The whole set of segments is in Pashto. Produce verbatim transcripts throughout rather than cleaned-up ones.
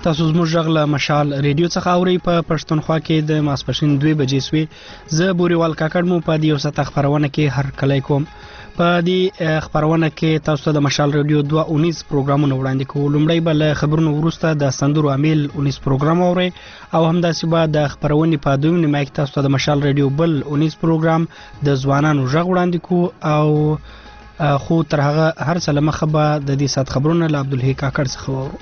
تاسو زموږ غږ له مشال ریډیو څخه اورئ. په پښتونخوا کې د ماسپښین دوه بجې سوې. زه بوريوال کاکړ مو په دې یو ساعت خبرونه کې هر کله کوم. په دې خبرونه کې تاسو ته د مشال ریډیو دوه اونیس پروګرامونه وړاندې کوو. لومړی به له خبرونو وروسته د سندرو امیل اونیس پروګرام اورئ او همداسې به د خبرونې په دویم نیمه کې تاسو ته د مشال ریډیو بل اونیس پروګرام د ځوانانو غږ وړاندې کوو او خو تر هغه هر څه لمخه به د دې سات خبرونه له عبدالحی کاکړ څخه وورو.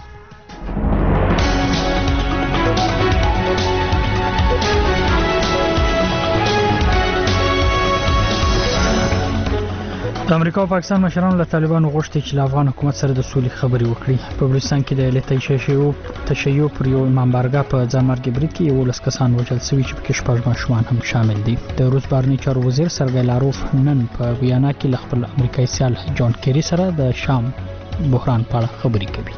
د امریکا او پاکستان مشرانو له طالبانو غوښتي چې له افغان حکومت سره د سولې خبرې وکړي. په بلوچستان کې د تشیع تشیع پر یو امام بارګاه په ځانمرګ برید کې یو لس کسان وژل شوي چې پکې شپږ ماشومان هم شامل دي. د روس بهرنی چارو وزیر سرګی لاروف نن په ویانا کې له خپل امریکایي سیال جان کیری سره د شام بحران په اړه خبرې کوي.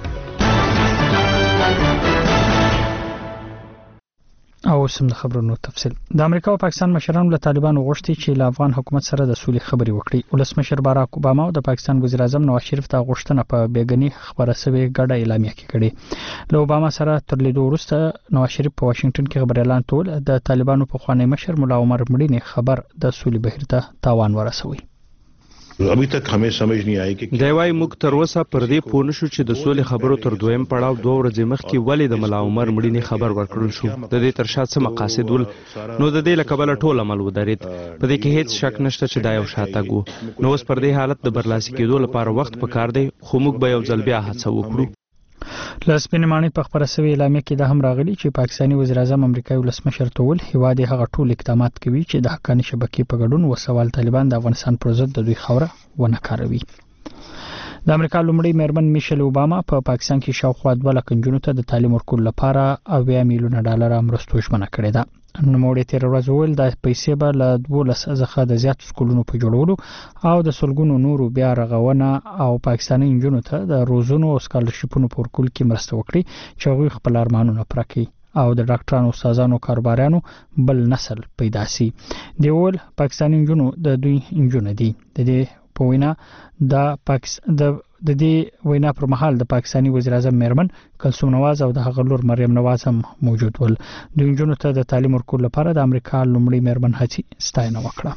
او سم د خبرونو تفصیل. د امریکا او پاکستان مشرانو له طالبانو غوښتي چې له افغان حکومت سره د سولې خبرې وکړي. ولسمشر باراک اوباما او د پاکستان وزیر اعظم نواز شریف ته غوښتنه په بیګنی خبره سوي ګډه اعلامیه کې کړې. له اوباما سره تر لیدو وروسته نواز شریف په واشنگټن کې خبر اعلان کړ د طالبانو په خوانی مشر مولا عمر مړینې خبر د سولې بهیر ته تاوان ورسوي. ابھی تک ہمیں سمجھ نہیں آئی کہ دیوای موږ تر اوسه پر دې پوه نشو چې د سولې خبرو تر دویم پړاو دوه ورځې مخکې ولې د مولا عمر مړینې خبر ورکړل شو. د دې تر شا څه مقاصد ول؟ نو د دې لکه بل ټول عمل ودرید. په دې کې هیڅ شک نشته چې دا یو شاتګ وو. نو اوس پر دې حالت د برلاسي کېدو لپاره وخت پکار دی، خو موږ به یو ځل بیا هڅه وکړو. لسپینې مانی په خبره سوي اعلامیه کې د هم راغلي چې پاکستاني وزیر اعظم امریکایي ولسمشر تول هیواد هغه ټول اقدامات کوي چې د حقاني شبکې په ګډون وسوال طالبان د افغانستان پر ضد د دوی خوره ونه کاروي. د امریکا لومړی میرمن میشل اوباما په پا پاکستان کې شاوخوا دوه لک نجونو ته د تعلیم ورکولو لپاره اویا میلیونه ډالر مرستو ژمنه کړې ده. نوموړي تیر ورځ وویل د پیسې به له دولس څخه د زیات سکولونو په جوړولو او د سلګونو نورو بیا رغونه او پاکستاني نجونو ته د روزونو او سکالرشیپونو په ورکول کې مرسته وکړي چې هغوی خپل ارمانونه پوره کړي او د ډاکټرانو، استادانو، کاروبارانو بل نسل پیدا شي. دی ول پاکستاني نجونو د دوی نجونه دي. د دې په وینا د پاکستان د د دې وینا پر مهال د پاکستاني وزیر اعظم میرمن کلثوم نواز او د هغه لور مریم نواز هم موجود ول. د نجونو ته د تعلیم ورکولو لپاره د امریکا لومړی میرمن هڅې ستاینه وکړه.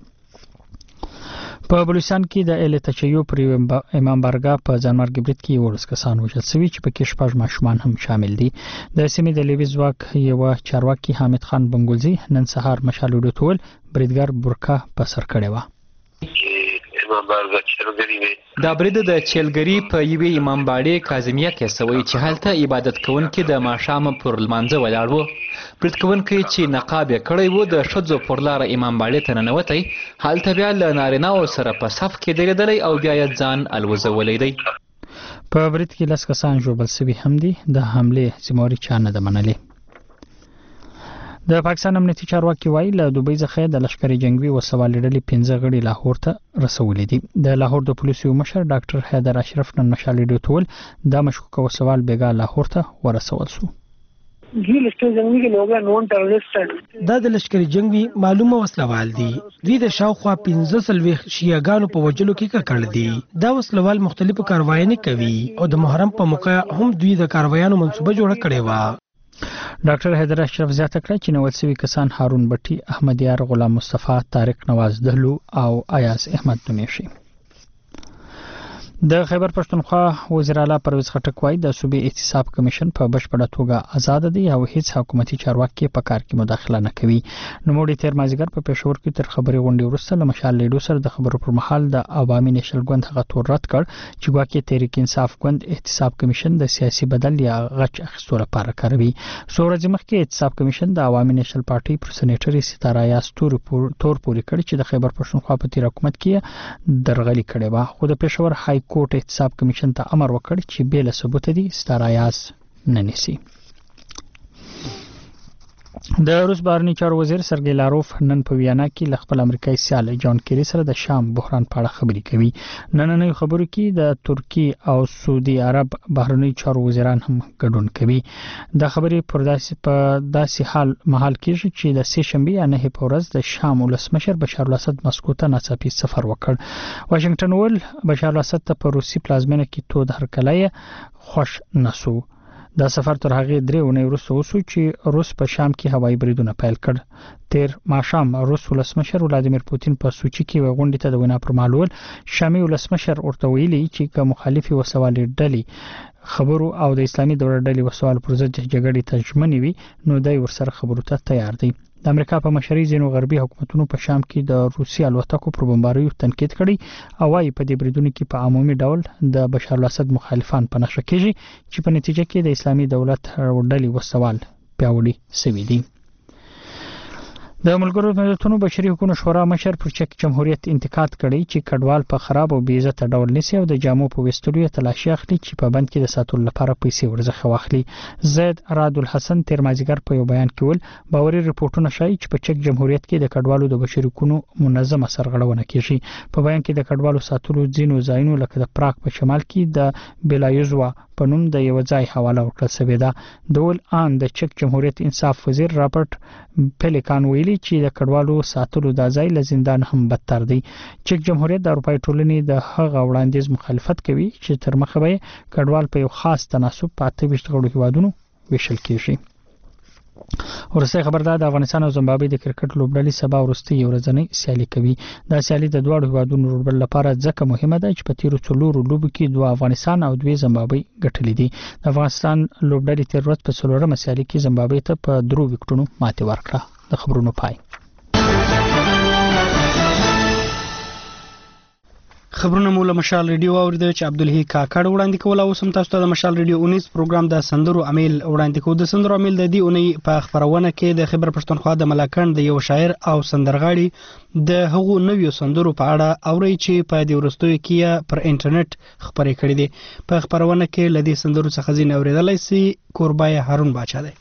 په بلوچستان کې د ال تشیع پر امام بارګاه په ځانمرګ برید کې ولس کسان وژل شوي چې پکې شپږ ماشومان هم شامل دي. د سیمې د لیوي ځواک یو چارواکي حامد خان بنګولزي نن سهار مشال وډوتول بریدګر برکه په سر کړی و. دا برید د چیلګری په یوې امام باړې کاظمیه کې سوی چې هلته عبادت کوونکي د ماښام پر لمانځه ولاړ وو. برید کوونکي چې نقاب یې کړی و د ښځو پر لاره امام باړې ته ننوتی، هلته بیا له نارینه‌و سره په صف کې درېدلی او بیا یې ځان الوزولی دی. په برید کې لس کسان ژوبل شوي هم دي. د حملې ذمہواري چا نه ده منلې. د پاکستان امنیتي چارواکي وایي له دوبۍ څخه د لشکري جنگي وسوال ډلې پنځه غړي لاهور ته رسولې دي. د لاهور د پولیسو مشر ډاکټر حیدر اشرف نن مشال ډیو ټول دا مشکوک وسوال بیګا لاهور ته ورسول شو. دا د لشکري جنگي معلومه وسلوال دي. دوی د شاوخوا پنځه سلويخ شیعاګانو په وجلو کې کړل دي. دا وسلوال مختلفو کاروایانې کوي او د محرم په موقع هم دوی د کاروایانو منصوبه جوړه کړې و. ډاکټر حیدر اشرف زیاته کړه چې نوول سوي کسان هارون بټي، احمد یار، غلام مصطفی، طارق نواز دهلو او ایاز احمد نومیشي. د خیبر پښتونخوا وزیر اعلی پرویز خټک وایي د صوبې احتساب کمیشن په بشپړه توګه آزاد دی او هیڅ حکومتي چارواکي په کار کې مداخله نه کوي. نوموړي تیر مازیګر په پېښور کې تر خبري غونډې وروسته له مشال لیډو سره د خبرو پر مهال د عوامي نېشنل ګوند هغه تور رد کړ چې ګواکې تحریک انصاف ګوند احتساب کمیشن د سیاسي بدل یا غچ اخیستو لپاره کاروي. څو ورځې مخکې احتساب کمیشن د عوامي نېشنل پارټي پر سېنیټري ستاره یاس تور تور پوري کړ چې د خیبر پښتونخوا په تیر حکومت کې درغلي کړې و. خو د پېښور های کورټ احتساب کمیشن ته امر وکړ چې بې له ثبوت دي ستاره یاس نه نیسي. د روس بهرنی چارو وزیر سرګی لاروف نن په ویانا کې له خپل امریکایي سیال جان کیری سره د شام بحران په اړه خبرې کوي. نننۍ خبرو کې د ترکی او سعودي عرب بهرنی چارو وزیران هم ګډون کوي. دا خبرې پر داسې په داسې حال محل کېږي چې د سه شنبه یا نه په ورځ د شام ولسمشر بشار الاسد مسکو ته ناڅاپي سفر وکړ. واشنگټن ول بشار الاسد ته په روسي پلازمینه کې تود هرکلی خوش نسو. دا سفر تر هغه درې اونۍ وروسته وشو چې روس په شام کې هوایي بریدونه پیل کړ. تیر ماښام روس ولسمشر ولادیمیر پوتین په سوچي کې غونډې ته د وینا پر مهال شامي ولسمشر ورته ویلي چې که مخالفي وسوالي ډلې خبرو او د اسلامي دولت ډلې وسوال پر ضد جګړې ته ژمنې وي نو دای ورسره خبرو ته تیار دی. د امریکا په مشرۍ ځینو غربي حکومتونو په شام کې د روسي الوتکو پر بمباریو تنقید کړی او وايي په دې بریدونو کې په عمومي ډول د بشار الاسد مخالفان په نښه کېږي چې په نتیجه کې د اسلامي دولت ډلې وسوال پیاوړي شوي دي. د ملګرو ملتونو بشري حقوقو شورا مشر پر چک جمهوریت انتقاد کړی چې کډوال په خراب او بې عزت ډول نسی او د جامو په وستلو یې تلاشي اخلي چې په بند کې د ساتلو لپاره پیسې ورزخه واخلي. زید راد الحسن تیر مازیګر په یو بیان کې ول باوري رپورټونه ښایي چې په چک جمهوریت کې د کډوالو د بشري حقوقو منظمه سرغړونه کیږي. په بیان کې د کډوالو ساتلو ځینو ځایونو لکه د پراګ په شمال کې د بیلایوزوا په نوم د یو ځای حواله ورکړل شوې ده. د ول ان د چک جمهوریت انصاف وزیر رابرټ پیلیکان ویلي چې د کډوالو ساتلو د ځای له زندان هم بدتر دی. چک جمهوریت د اروپای ټولنې د هغه وړاندیز مخالفت کوي چې تر مخه به کډوال په یو خاص تناسب په اته ویشت غړو هیوادونو ویشل کیږي. ورسته خبردار د افغانستان او زیمبابوې د کرکټ لوبډلې سبا ورسته یو ورځنی سیالي کوي. دا سیالي د دواړو هیوادونو لوبډلو لپاره ځکه مهمه ده چې په تیرو څلورو لوبو کې دوه افغانستان او دوه زیمبابوې ګټلې دي. د افغانستان لوبډلې تیر ورځ په څلورمه سیالي کې زیمبابوې ته په درو وکټونو ماتې ورکړه. د خبرونو پای. خبرونه مو له مشال ریډیو اوریدل چې عبدالهی کاکړ وړاندې کول او سم تاسو ته د مشال ریډیو اونیس پروګرام د سندرو امیل وړاندې کوو. د سندرو امیل د دې اونۍ په خبرونه کې د خبر پښتونخوا د ملاکند د یو شاعر او سندرغاړي د هغو نویو سندرو په اړه اوري چې په دې ورستوي کې پر انټرنیټ خبرې کړې دي. په خبرونه کې لدی سندرو څخه ځین اوریدلای سي کوربای هارون باچا دی.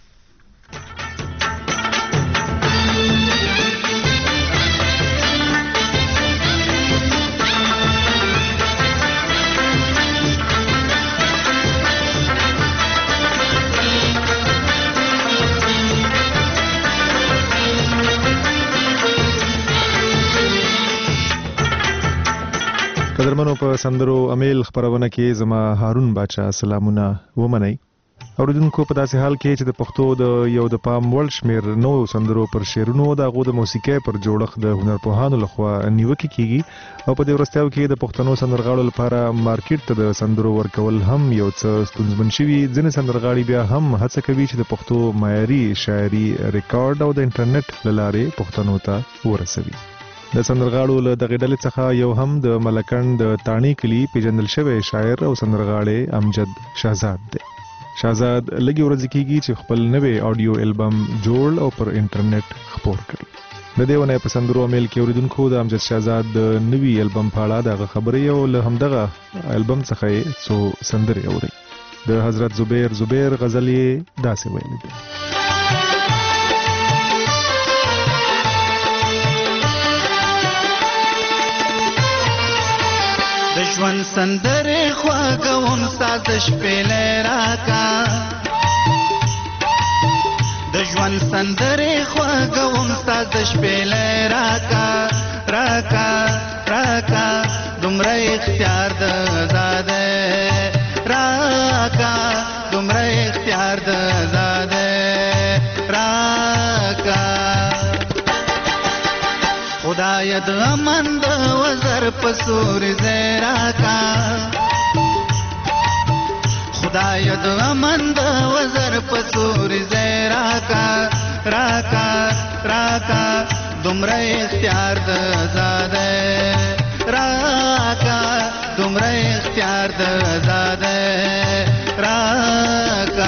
قدرمنو په سندرو امیل خبرونه کې زما هارون باچا سلامونه ومنئ. اوریدونکو په داسې حال کې چې د پښتو د یو د پام وړ شمیر نو سندرو پر شعرونو د غو د موسیقي پر جوړښت د هنرپوهانو لخوا نیوکه کیږي او په دې ورستیاو کې د پښتنو سندرغاړو لپاره مارکیټ ته د سندرو ورکول هم یو څه ستونزمن شوي. ځینې سندرغاړي بیا هم هڅه کوي چې د پښتو معیاري شاعري ریکارډ او د انټرنیټ له لارې پښتنو ته ورسوي. د سندرغاړو له دغه ډلې څخه یو هم د ملکند د تانی کلی پیژندل شوی شاعر او سندرغاړی امجد شهزاد دی. شهزاد لږی ورځې کېږي چې خپل نوی آډیو البم جوړ او پر انټرنیټ خپور کړي. د دې ونې په سندرو امیل کې اوریدونکو د امجد شهزاد د نوي البم په اړه دغه خبرې او له همدغه البم څخه یې څو سندرې اوري. د حضرت زبیر زبیر غزل یې داسې ویلي دی. د ژوند سندرې خواږوم ستا د شپېلې راکا د ژوند سندرې خواږوم ستا د شپېلې راکا راکا راکا دومره اختیار د زاده راکا دومره اختیار د زاده راکا خدای د امن د وزر پسور زیرا کا خدای د امن د وزر پسور زیرا کا راکا راکا دومره اختیار د زاده راکا دومره اختیار د زاده راکا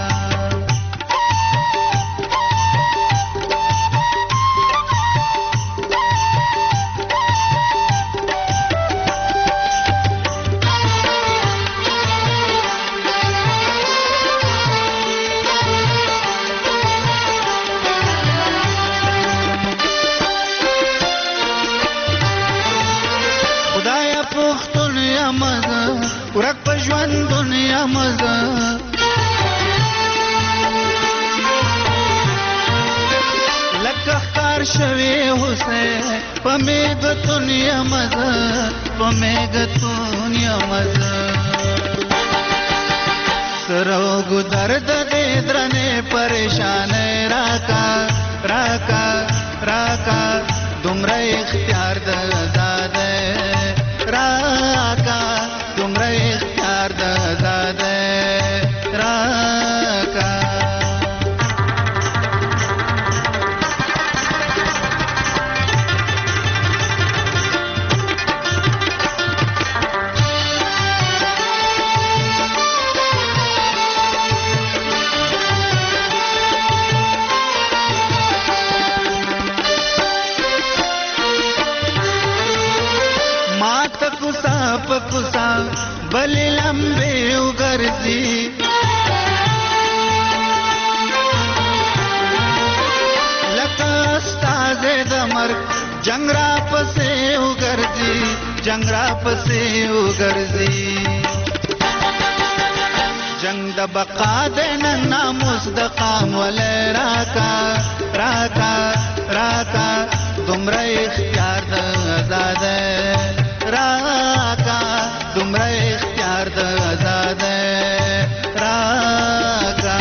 ورک په ژوند دنیا مزه لکه ښکار شوی اوسه په میږ دنیا مزه په میږ دنیا مزه سروګو درد دې درنه پریشان راکا راکا راکا دومره اختیار د زاده راکا دومره اختیار د زاده راکا پکوسا بلی لمبے اگرزی لکا استاز دمر جنگ را پسے اگرزی جنگ را پسے اگرزی جنگ د بقا دینا ناموس د قام ولی راکا راکا راکا دمرا اختیار د ازاده راکا دومره اختیار د آزاده راکا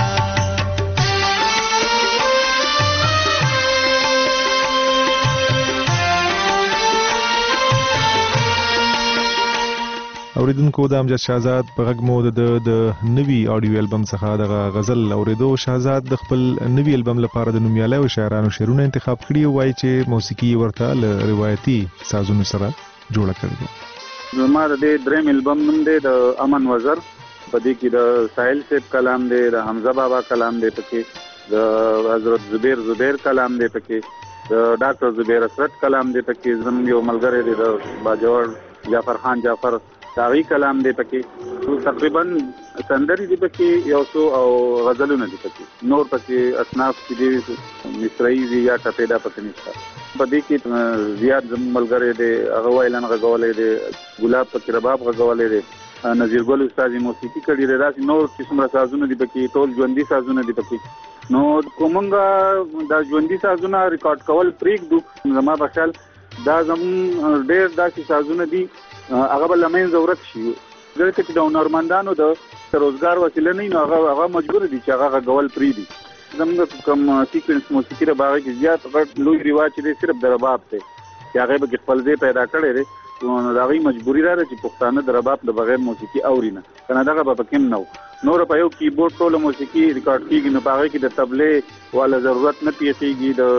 اوریدونکو د امجد شهزاد په غږ مو د د نوي اډیو البم څخه د غزل اوریدو. شهزاد د خپل نوي البم لپاره د نومیالي او شاعرانو شعرونه انتخاب کړي او وایي چې موسیقي ورته له روایتي سازونو سره جوړه کړې ده. زما د دې دریم البم نوم دی د امن وزر. په دې کې د ساحل صاحب کلام دی، د حمزه بابا کلام دی، پکې د حضرت زبیر زبیر کلام دی، پکې د ډاکټر زبیر اسرت کلام دی، پکې زموږ یو ملګری دی د باجوړ جعفر خان جعفر داغي کلام دی، پکې تقریبا سندري دی پکې یو څو او غزلونه دی پکې. نور پکې اصناف چې دی مصرعي دی یا ټپېدا پکې نشته. په دې کې زیات زموږ ملګری دی هغه وایلن غږولی دی، ګلاب پکې رباب غږولی دی، نظیر ګل استاد موسیقي کړې ده. داسې نور چې څومره سازونه دي پکې ټول ژوندي سازونه دي پکې. نو کومونږ دا ژوندي سازونه ریکارډ کول پرېږدو، زما په خیال دا زموږ ډېر داسې سازونه دي هغه به له منځه ورک شي. ځکه چې د هنرمندانو د روزګار وسیله نه وي نو هغه هغه مجبور دي چې هغه غږول پرېږدي. زموږ کوم سیکوینس موسیقي د هغې کې زیات غټ لوی رواج دی صرف د رباب دی چې هغې به کې خپل ځای پیدا کړی دی. نو د هغوی مجبوري را ده چې پښتانه د رباب د بغیر موسیقي اوري نه، که نه دغه به پکې هم نه و. نور په یو کیبورډ ټوله موسیقي ریکارډ کېږي نو په هغې کې د طبلې والا ضرورت نه پېښېږي، د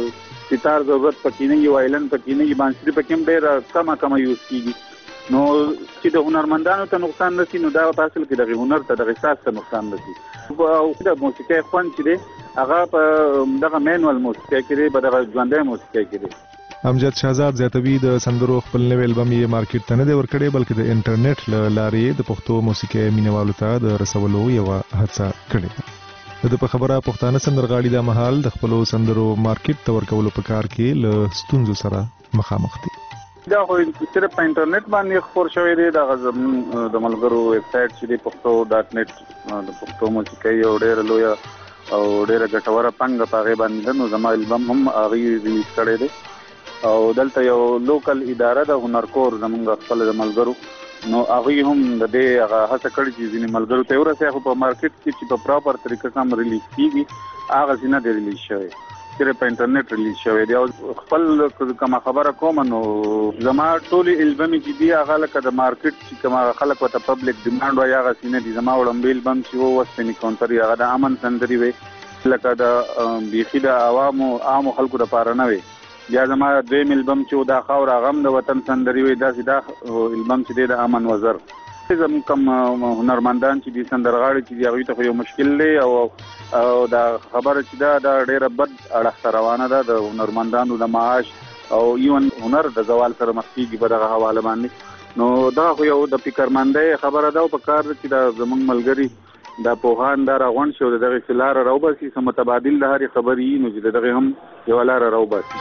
ستار ضرورت پکې نه وي، وایلن پکې نه وي، بانسري پکې هم ډېره کمه کمه یوز کېږي. نو چې د هنرمندانو ته نقصان نشي نو دا په اصل کې دغه هنر ته دغه احساس ته نقصان نشي. او د موسیقۍ خوند چې دی هغه په دغه مینوال موسیقۍ کې دی، په دغه ژوندۍ موسیقۍ کې دی. امجد شهزاد زیاتوي د سندرو خپل نوی البم یې مارکیټ ته نه دی ورکړی بلکې د انټرنیټ له لارې د پښتو موسیقۍ مینوالو ته د رسولو یوه هڅه کړې ده. د ده په خبره پښتانه سندرغاړي دا مهال د خپلو سندرو مارکیټ ته ورکولو په کار کې له ستونزو سره مخامخ دي. دا خو صرف په انټرنیټ باندې خپور شوی دی. دغه زموږ د ملګرو ویبسایټ چې دی پښتو ډاټ نیټ د پښتو موسیقۍ یو ډېره لویه او ډېره ګټوره پانګه په هغې باندې ده. نو زما البم هم هغوی ریلیز کړی دی او دلته یو لوکل اداره ده هنرکور زموږ خپل د ملګرو، نو هغوی هم د دې هغه هڅه کړې چې ځینې ملګرو ته یې ورسوي، خو په مارکیټ کې چې په پراپر طریقه سم ریلیز کېږي هغسې نه دی ریلیز شوی، صرف په انټرنیټ ریلیز شوی دی. او خپل کومه خبره کوم نو زما ټولې البمې چې دي هغه لکه د مارکیټ چې کوم خلک ورته پبلک ډیمانډ وایي هغسې نه دي. زما وړاندې البم چې و وسپنې کونتري هغه د امن سندرې وې لکه د بیخي د عوامو عامو خلکو دپاره نه وې. بیا زما دویم البم چې و دا خاوره هغه هم د وطن سندرې وې. داسې دا البم چې دی د امن وزر. زموږ کوم هنرمندان چې دي سندرغاړي چې دي هغوی ته خو یو مشکل دی او او دا خبره چې ده دا ډېره بد اړخ ته روانه ده د هنرمندانو د معاش او ایون هنر د زوال سره مخ کېږي په دغه حواله باندې. نو دغه خو یو د فکرمندۍ خبره ده او په کار ده چې دا زموږ ملګري دا پوهان دا راغونډ شي او د دغې څه لاره راوباسي، څه متبادل د هرې خبرې وي نو چې د دغې هم یوه لاره راوباسي.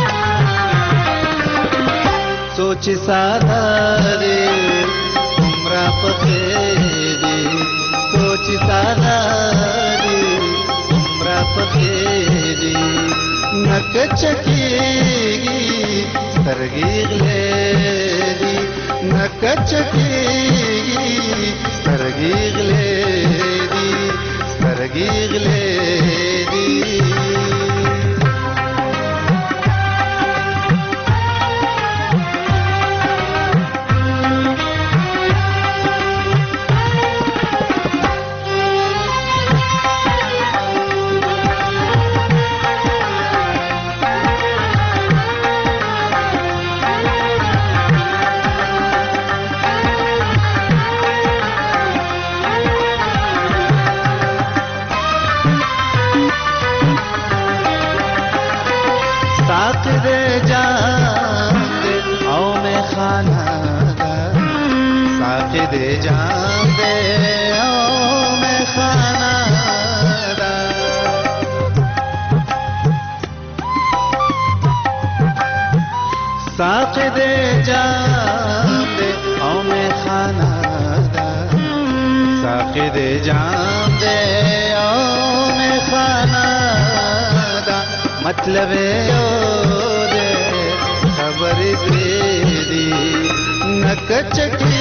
سوچ ساده دی عمره پکې دی، سوچ ساده دی عمره پکې دی، نکچ کېږي سترګې غلې دی، نکچ کېږي سترګې غلې دی. سترګې غلې دي दे जान दे ओ मैं खाना दा साक़ दे जान दे ओ मैं खाना दा साक़ दे जान दे ओ मैं खाना दा मतलब यो दे खबर दे दी नक चकी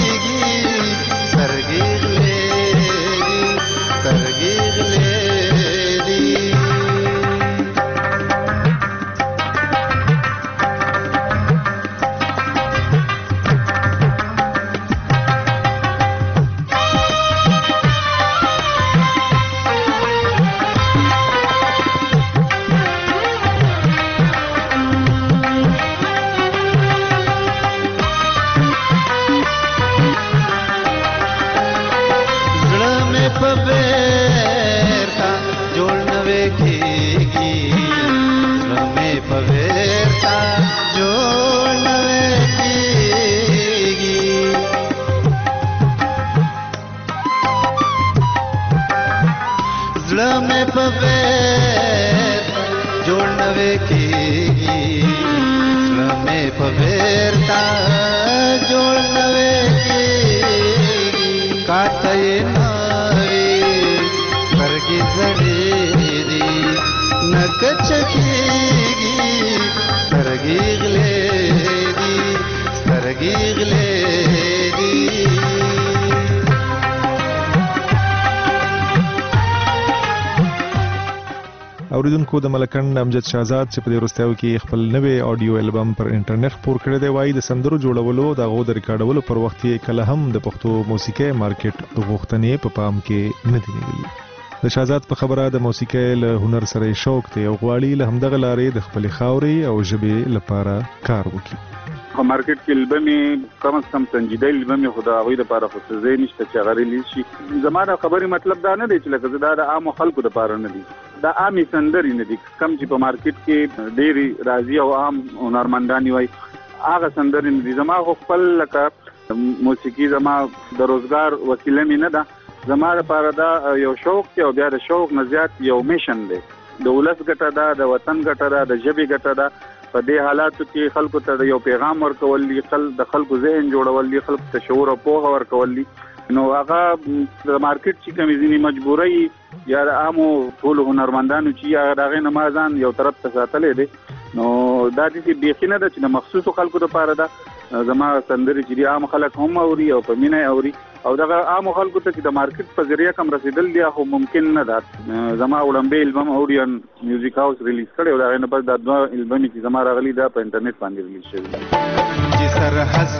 اوریدونکو د ملکند امجد شهزاد چې په دې وروستیو کې خپل نوې آډیو البم پر انټرنیټ خپور کړی دی وایي د سندرو جوړولو د هغو د ریکارډولو پر وخت یې کله هم د پښتو موسیقۍ مارکیټ غوښتنې په پام کې نه دي نیولي. د شهزاد په خبره د موسیقۍ له هنر سره شوق دی او غواړي له همدغه لارې د خپلې خاورې او ژبې لپاره کار وکړي. په مارکیټ کې البمې کم از کم سنجیده البمې خو د هغوی دپاره خو څه ځای نشته چې هغه ریلیز شي. زما د خبرې مطلب دا نه دی چې لکه زه دا د عامو خلکو دپاره نه دي، دا عامې سندرې نه دي. کم چې په مارکیټ کې ډېرې راځي او عام هنرمندان وایي هغه سندرې نه دي. زما خو خپل لکه موسیقي زما د روزګار وسیله مې نه ده، زما لپاره دا یو شوق دی او بیا د شوق نه زیات یو میشن دی. د ولس ګټه ده، د وطن ګټه ده، د ژبې ګټه ده. په دې حالاتو کې خلکو ته یو پیغام ورکول دي، د خلکو ذهن جوړول دي، خلکو ته شعور او پوهه ورکول دي. نو هغه د مارکیټ چې کومې ځینې مجبورۍ یا د عامو ټولو هنرمندانو چې یا د هغې نه ما ځان یو طرف ته ساتلی دی، نو دا داسې بیخي نه ده چې د مخصوصو خلکو دپاره ده. زما سندرې چې دي عام خلک هم اوري او په مینه اوري، او دغه عامو خلکو ته چې د مارکیټ په ذریعه کم رسېدل دي خو ممکن نه ده. زما وړاندې البم اوډیان میوزیک هاوس ریلیز کړی او د هغې نه پس دا دوه البمې چې زما راغلي دا په انټرنیټ باندې ریلیز شوي. چې سر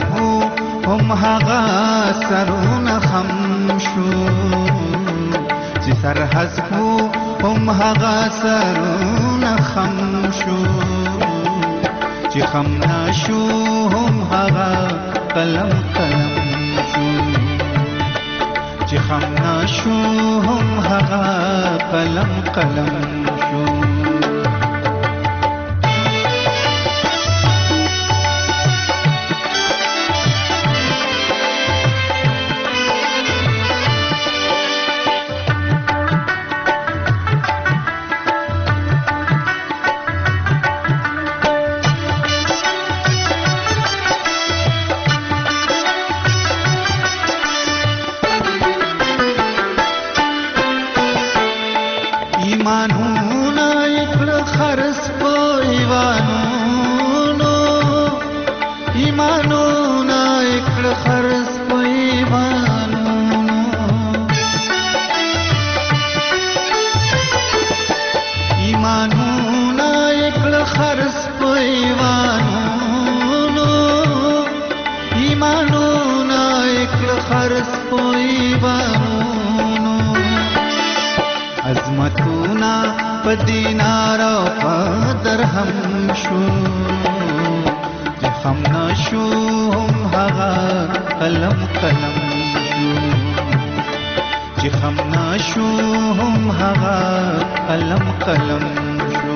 حسبو هم هغه سرونه خم شو، چې سر حسبو هم هغه سرونه خم شو، چې خم نشو هم هغه قلم قلم شو، چې خم نشو هم هغه قلم قلم شو. ایمان قلم شو چې خم نشو هم هغه قلم قلم شو چې خم نشو هم هغه قلم قلم شو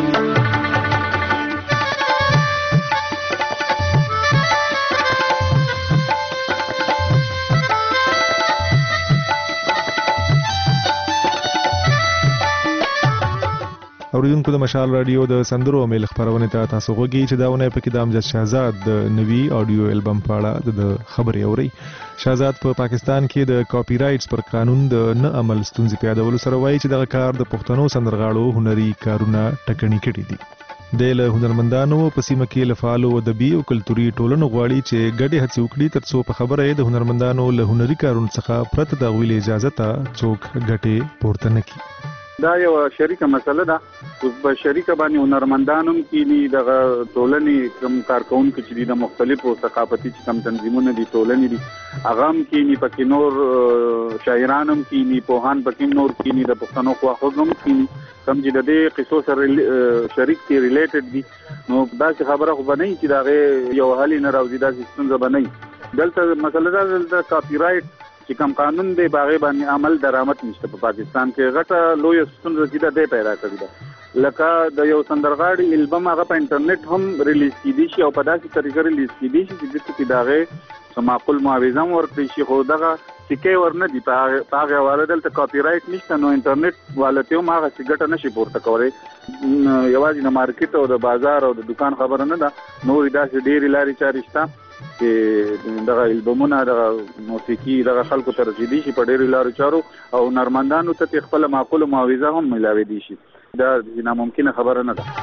اوریدونکو د مشال رادیو د سندرو امیل خبرونه ته تاسو غوږی چې داونه په کې د امجد شهزاد د نوي آډیو البم په اړه د خبرې اوري. شهزاد په پا پاکستان کې د کاپی رائټس پر قانون د نه عمل ستونزې پیادولو سره وایي چې دغه کار د پښتنو سندرغاړو هنري کارونه ټکني کړي دي. د له هنرمندانو په سیمه کې لفالو ادبي او کلتوري ټولنو غواړي چې ګډې هڅې وکړي ترڅو په خبره د هنرمندانو له هنري کارونو څخه پرته د غویل اجازه ته څوک ګټې پورته نه کړي. دا یو شریکه مسله ده. په شریکه باندې هنرمندانو کې د ټولنې کوم کارکونکو چې د مختلفو ثقافتي کم تنظیمونو دي ټولنې دي هغه هم کې نه پکې نور شاعرانم کې نه پوهان پکې نور کې نه د پښتنو خو هم کې کم چې د دې قصو سره شریک کې ریلیټډ دي نو دا څه خبره خو بنئ چې دا یو حل نه راوځي دا څنګه بنئ. دلته مسله ده د کاپی رائټ چې کوم قانون دی باغې باندې عمل درآمد نشته په پاکستان کې غټه لوی ستونزه چې ده پیدا کړې ده. لکه د یو سندرغاړي البم هغه په انټرنیټ هم ریلیز کیدی شي او په داسې طریقه ریلیز کیدی شي چې د کې داغه معقول معاوضه ورکړي شي خو دغه سکه ورنه دی په هغه حواله دلته کاپی رائټ نشته نو انټرنیټ والته هم هغه څنګه نشي پورته کولای. یوازې د مارکیټ او د بازار او د دکان خبره نه ده نو دا چې ډېری لارې چارې شته چې دغه البمونه دغه موسیقي دغه خلکو ته رسیدي شي په ډېرو لارو چارو او هنرمندانو ته خپل معقول معاوضه هم ملاوي دي شي دا ناممکنه خبره نه ده.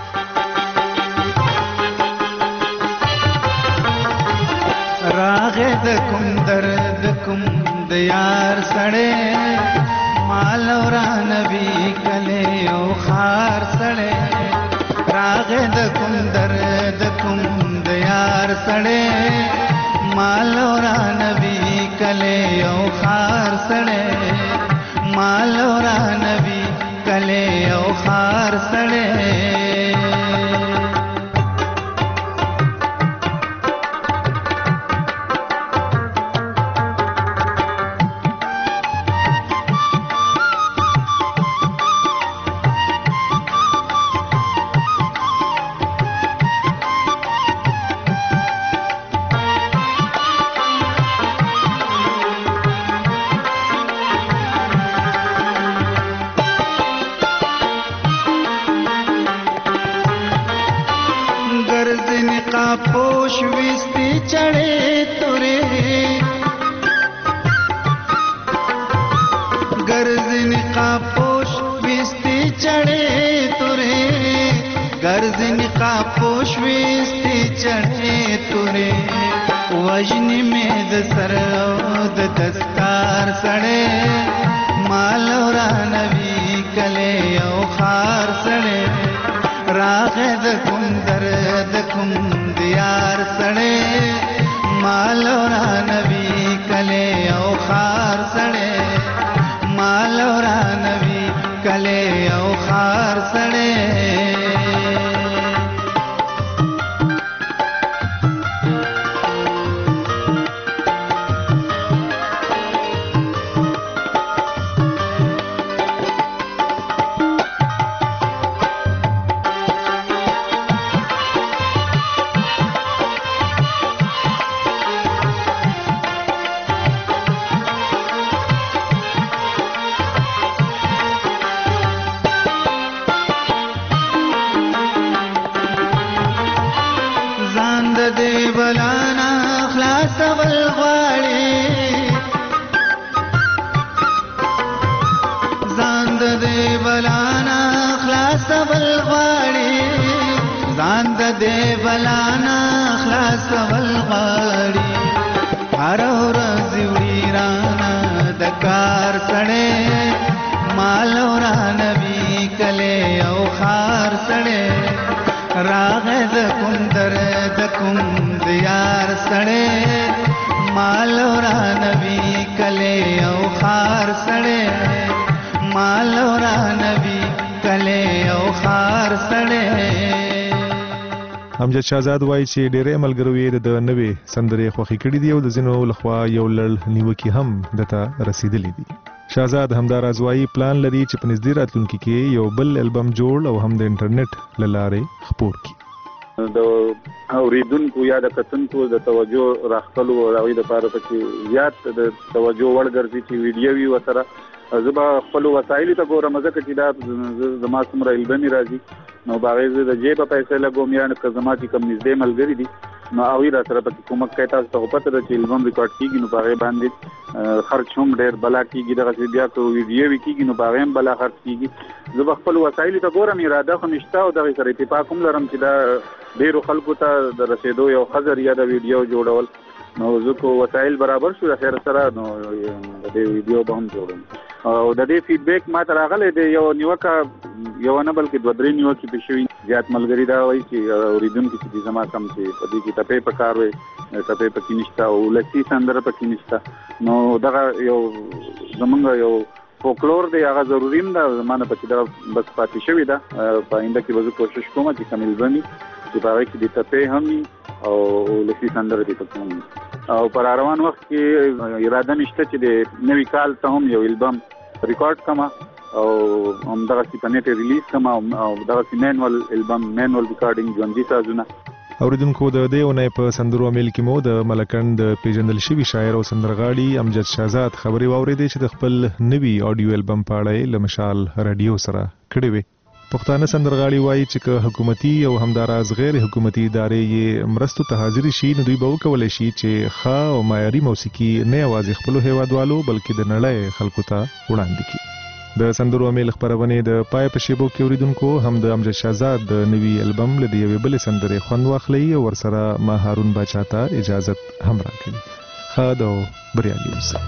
راغه د کوم درد کوم د یار سړې مال ورا نبی کله او خار سړې راغه د کوم درد کوم د یار سړې مال ورا نبی کله او خار سړې مال ورا نبی کله او خار سړې पोश विस्ती चढ़े तुरे गर्जन का पोश विस्ती चढ़े तुरे गर्जन का पोश विस्ती चढ़े तुरे वजनी में द सरद दस्तार सड़े मालौरा नबी कले औ खार सड़े रागद कुम दर्द कुम दियार सड़े मालौरा नबी कले औ खार सड़े मालौरा नबी कले औ खार सड़े देवलाना खलास वलवाड़ी जांद देवलाना खलास वलवाड़ी जांद देवलाना खलास वलवाड़ी हर रज़िवड़ी राना दकार सड़े मालौरा नबी कले औ खार सड़े रागद कुम दर्द कुम दियार सड़े मालौरा नबी कले औ खार सड़े मालौरा नबी कले औ खार सड़े امجد شهزاد وایي چې ډېری ملګرو یې د نوې سندرې خوښې کړي دي او د ځینو لخوا یو لړ نیوکې هم دته رسیدلې دي. شهزاد همداراز وایي پلان لري چې په نږدې راتلونکي کې یو بل البم جوړ او هم د انټرنیټ له لارې خپور کړي. د اوریدونکو یا د کتونکو د توجه راخلو او هغوی دپاره پکې زیات د توجه وړ ګرځي چې ویډیو وي ورسره. زه به خپلو وسایلو ته ګورم ځکه چې دا زما څومره البمې راځي نو به هغې زه د جیبه پیسې لګوم یا که زما چې کوم نږدې ملګري دي نو هغوی را سره پکې کومک کوي. تاسو ته خو پته ده چې البم ریکارډ کېږي نو په هغې باندې خرچ هم ډېر بلا کېږي. دغسې بیا که ویډیو وي کېږي نو په هغې هم بلا خرچ کېږي. زه به خپلو وسایلو ته ګورم، اراده خو نشته او دغې سره اتفاق هم لرم چې دا ډېرو خلکو ته د رسېدو یو ښه ذریعه د ویډیو جوړول. نو زه کو وسایل برابر شو د خیر سره نو د دې ویډیو به هم جوړم او د دې فیډبیک ما ته راغلی دی. یو نیوکه یو نه بلکې دوه درې نیوکې پې شوي. زیات ملګري دا وایي چې اورېدونکي چې دي زما کم چې په دې کې ټپې په کار وی ټپې پکې نشته او ولسي سندره پکې نشته. نو دغه یو زمونږ یو فولکلور دی هغه ضروري هم ده. زما نه پکې دا بس پاتې شوې ده. په آینده کې به زه کوشش کوم چې کوم البم وي چې په هغې کې د ټپې هم وي او ولسي سندره دې پکې هم وي. او پر روان وخت کې اراده نشته چې د نوي کال ته هم یو البم ریکارډ کما او همدغسې په نیټ ریلیز کما او دغسې مینول البم مینول ریکارډینګ ژوندي سازونه. اوریدونکو د دې اونۍ په سندرو امیل کې مو د ملکند د پیژندل شوي شاعر او سندرغاړي امجد شهزاد خبرې واورېدې چې د خپل نوي اډیو البم په اړه یې له مشال رادیو سره کړې وې. پښتانه سندرغاړي وایي چې که حکومتي او همداراز غیر حکومتي ادارې یې مرستو ته حاضر شي نو دوی به وکولی شي چې ښه او معیاري موسیقي نه یوازې خپلو هیوادوالو بلکې د نړۍ خلکو ته وړاندې کړي. د سندرو امیل خپرونې د پای په شیبو کې اوریدونکو هم د امجد شهزاد د نوي البم له د یوې بلې سندرې خوند واخلئ او ورسره ما هارون باچا ته اجازت هم راکړي. ښه ده او بریالي اوسئ.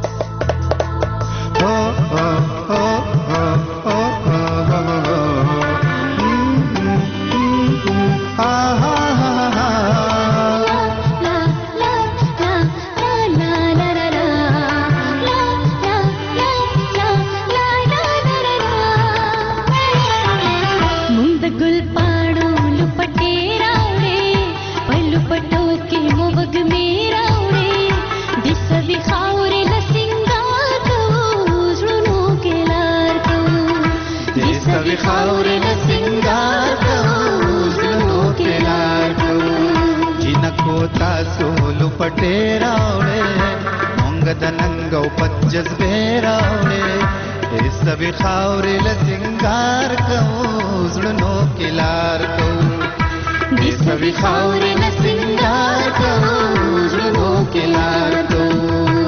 تاسو پټې راوړې مونږ د ننګ او پت جذبې راوړې هې سوي خاورې له سنګار کوو زړونو کې لار کوو هې سوي خاورې له سنګار کوو زړونو کې لار کوو.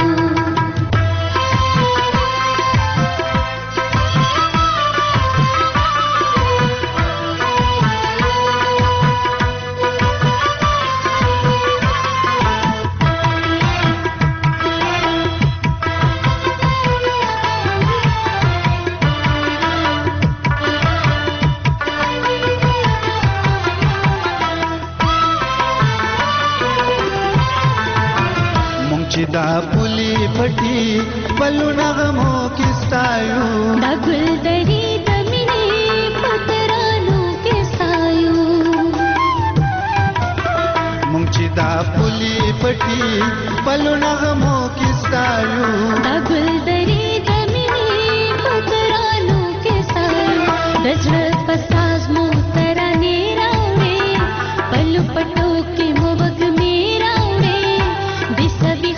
دا پولی پټي بلو نغمو کې ستایو دا ګل دری د مینې پترانو کې ستایو مونږ چې دا پولی پټي بلو نغمو کې ستایو دا ګل دری د مینې پترانو کې ستایو د زړه په ساز مو ترانې راوړې بلو پټو کې مو وږمې راوړې د سبي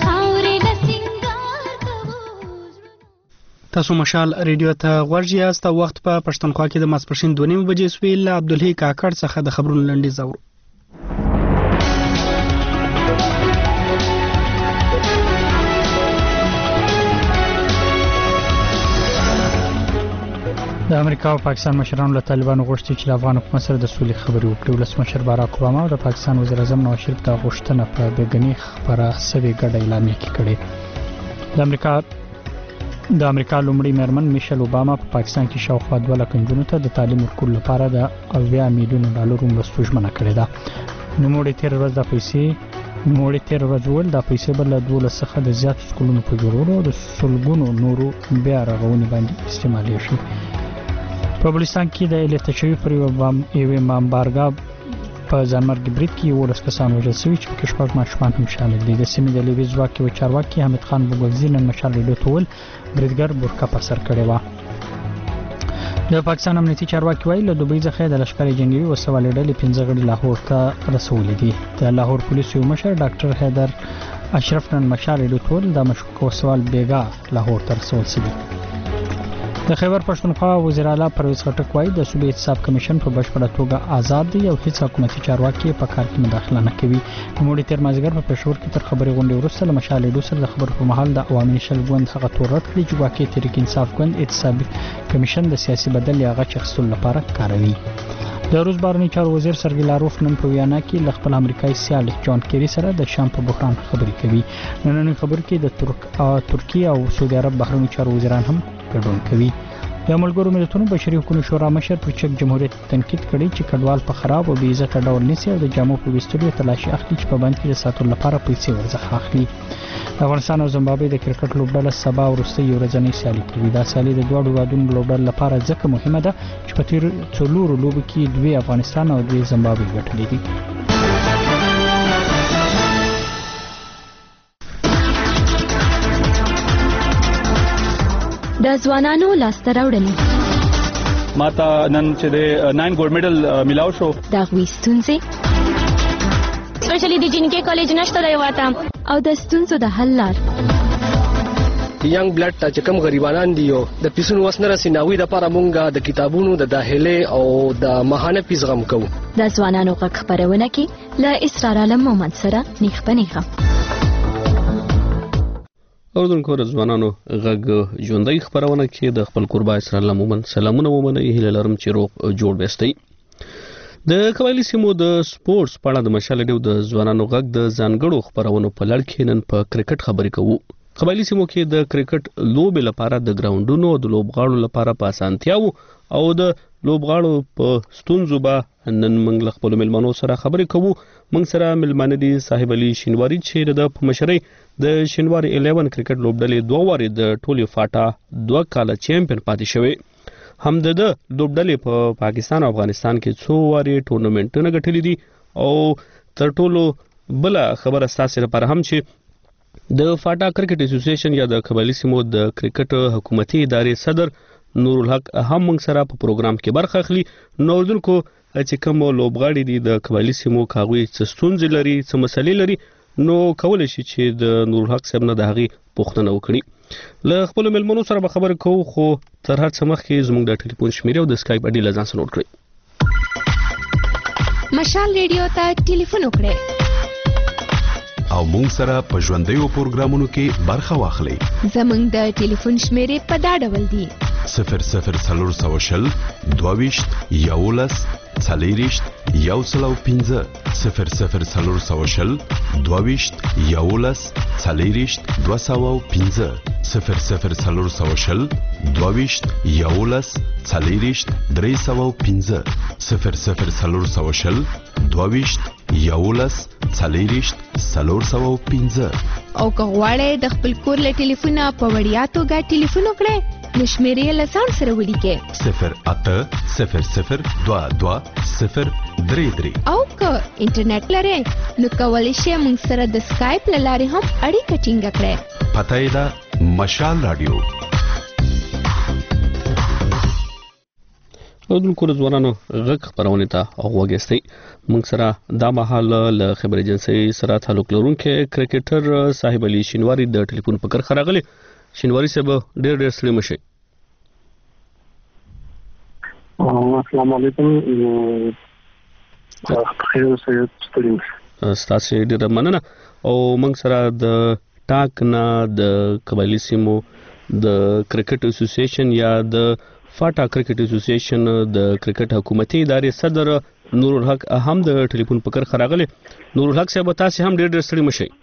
تاسو مشال ریډیو ته غوږ یاست. وخت په پښتونخوا کې د ماسپښین دوه نیمې بجې سوی. له عبدالحی کاکړ څخه د خبرونو لنډیز اورو. د امریکا او پاکستان مشرانو له طالبانو غوښتي چې له افغان حکومت سره د سولې خبرې وکړي. ولسمشر باراک اوباما او د پاکستان وزیر اعظم نواز شریف دا غوښتنه په بیګنۍ خبره سوې ګډه اعلامیه کې کړې. د امریکا د امریکا لومړی میرمن میشل اوباما په پا پاکستان کې شاوخوا دوه لک نجونو ته د تعلیم ورکولو لپاره د اویا میلیونو ډالرو مرستو ژمنه کړې ده. نوموړي تېره ورځ دا پیسې نوموړي تېره ورځ وویل دا پیسې به له دولس څخه د زیاتو سکولونو په جوړولو او د سلګونو نورو بیا رغونې باندې استعمالي شي. په بلوچستان کې د الیته شوي پر یوې بامبارګا په ځانمرګي برید کې یولس کسان وژل شوي چې پکې شپږ ماشومان هم شامل دي. د سیمې د لیوي ځواکي او چارواکي حمید خان بوګلزي نن مشال ریډیو ته وویل بریدګر بورکا په سر کړې وه. د پاکستان امنیتي چارواکي وایي له دوبۍ څخه د لښکرې جنګي وسوالې ډلې پنځه غړي لاهور ته رسولي دي. د لاهور پولیسو یو مشر ډاکټر حیدر اشرف نن مشال ریډیو ته وویل د مشکوک وسوال بیګا لاهور ته رسول شوي. د خیبر پښتونخوا وزیر اعلی پرویز خټک وایي د صوبې احتساب کمیشن په بشپړه توګه آزاد دی او هیڅ حکومتي چارواکي په کار کې مداخله نه کوي. نوموړي تیر مازدیګر په پېښور کې تر خبرې غونډې وروسته له مشال ریډیو سره د خبرو په مهال د عوامي نشل ګوند هغه تور رد کړي چې ګواکې تحریک انصاف ګوند احتسابي کمیشن د سیاسي بدل یا غچ اخیستلو لپاره کاروي. د روس بهرنی چارو وزیر سرګی لاروف نن په ویانا کې له خپل امریکایي سیال جان کیری سره د شام په بحران خبرې کوي. نننۍ خبرو کې د ترک ترکیه او سعودي عرب بهرنی چارو وزیران هم ګډون کوي. د ملګرو ملتونو بشري حقوقو شورا مشر پر چک جمهوریت تنقید کړي چې کډوال په خراب او بې عزته ډول نیسي او د جامو په ویستلو تلاشي اخلي چې په بند کې د ساتلو لپاره پیسې ورڅخه اخلي. د افغانستان او زمبابوې د کرکټ لوبډله سبا وروستۍ ورځنۍ سیالي کوي. دا سیالي د دواړو هیوادونو لوبډلو لپاره ځکه مهمه ده چې په تیر څلورو لوبو کې دوی افغانستان او دوی زمبابوې ګټلې دي. د ځوانانو لاسته راوړنې ماته نن چې د ناین ګولډ میډل ملاو شو د غوي ستونزې سپیشلی د جنکې کالج نشته دی واته او د ستونزو د حل لار. ینګ بلډ ته چې کوم غریبانان دي او د پیسونو وس نه رسي ناوي د لپاره مونږه د کتابونو د داخله او د ماهانه فیس غم کوو. د ځوانانو غږ خبرونه کې له اسرار عالم محمد سره نیخ پنیخه اوردونکو ځوانانو غږ ژوندۍ خبرونه کې د خپل قربا اسرار لمومن سلامونه ومنئ هیله لرم چې روغ جوړ وستئ. د قبایلی سیمو د سپورتس په اړه د مشال ریډیو د ځوانانو غږ د ځانګړو خبرونو په لړ کې نن په کرکټ خبرې کوو. قبایلی سیمو کې د کرکټ لوبې لپاره د ګراوندونو او د لوبغاړو لپاره په اسانتیاو او د لوبغاړو په ستونزو به نن موږ له خپلو مېلمنو سره خبرې کوو. موږ سره مېلمانه دي صاحب علي شینواري چې د په مشرۍ د شینواري الیون کرکټ لوبډلې دوه وارې د ټولې فاټا دوه کاله چیمپیون پاتې شوی. هم د لوبډلې په پاکستان او افغانستان کې څو وارې ټورنمنټونه ګټلې دي او تر ټولو بل خبره ستاسو لپاره هم چې د فاټا کرکټ اسوسییشن یا د قبایلی سیمو د کرکټ حکومتي ادارې صدر نور الحق هم موږ سره په پروګرام کې برخه اخلي. نوردونکو چې کوم لوبغاړي دي د قبایلی سیمو کاغوي څه ستونزې لري څه مسلې لري نو کولای شي چې د نور الحق صاحب نه د هغې پوښتنه وکړي. له خپلو مېلمنو سره به خبرې کوو خو تر هر څه مخکې زموږ د ټلیفون شمیرې او د سکایپ اډي له ځان سره نوټ کړئ. مشال ریډیو ته ټلیفون وکړئ او مونږ سره په ژوندیو پروګرامونو کې برخه واخلئ. زموږ د ټلیفون شمیرې په دا ډول دي: صفر صفر څلور سوه شل دوه ویشت یولس څلېرویشت یو سل او پنځه صفر صفر څلور سوه شل دوه ویشت یولس څلېرویشت دوه سوه او پنځه صفر صفر څلور سوه شل دوه ویشت یولس څلېرویشت درې سوه او پنځه صفر صفر څلور سوه شل دوه ویشت یولس څلېرویشت څلور سوه او پنځه. او که غواړئ د خپل کور له ټلیفونه په وړیا توګه ټلیفون وکړئ نو شمیرې له ځان سره ولیکئ صفر اته صفر صفر دوه دوه صفر درې درې. او که انټرنیټ لرئ نو کولی شئ موږ سره د سکایپ له لارې هم اړیکه ټینګه کړئ. پته یې ده مشال راډیو. اوردونکو ځوانانو غږ خپرونې ته غوږ یاستئ. موږ سره دا مهال له خبر ایجنسۍ سره تعلق لرونکي کرکټر صاحب علي شینواري د ټلیفون په کرښه راغلی. شینواري صاحب ډېر ډېر ستړي مه شئ. السلام علیکم. ستاسو ډېره مننه. او موږ سره د ټاک نه د قبایلی سیمو د کرکټ اسوسییشن یا د فاټا کرکټ اسوسییشن د کرکټ حکومتي ادارې صدر نور الحق هم د ټلیفون په کرښه راغلی. نور الحق صاحب تاسو هم ډېر ډېر ستړي مه شئ.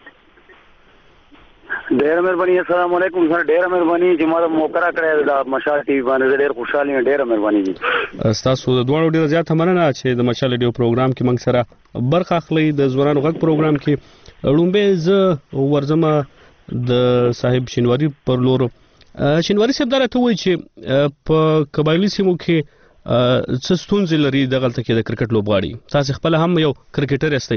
ډېره مهرباني. السلام علیکم سره ډېره مهرباني چې ما موقع راکړی د مشال ټي وي باندې ډېر خوشحاله یم. ډېره مهرباني دي. ستاسو د دواړو ډېره زیاته مننه چې د مشال ریډیو پروګرام کې موږ سره برخه اخلئ. د ځوانانو غږ پروګرام کې لومبې زه ورځم د صاحب شینواري پر لور. شینواري صاحب دا راته وایي چې په قبایلي سیمو کې څه ستونزې لري دغلته کې د کرکټ لوبغاړي؟ تاسو خپل هم یو کرکټر یاستئ.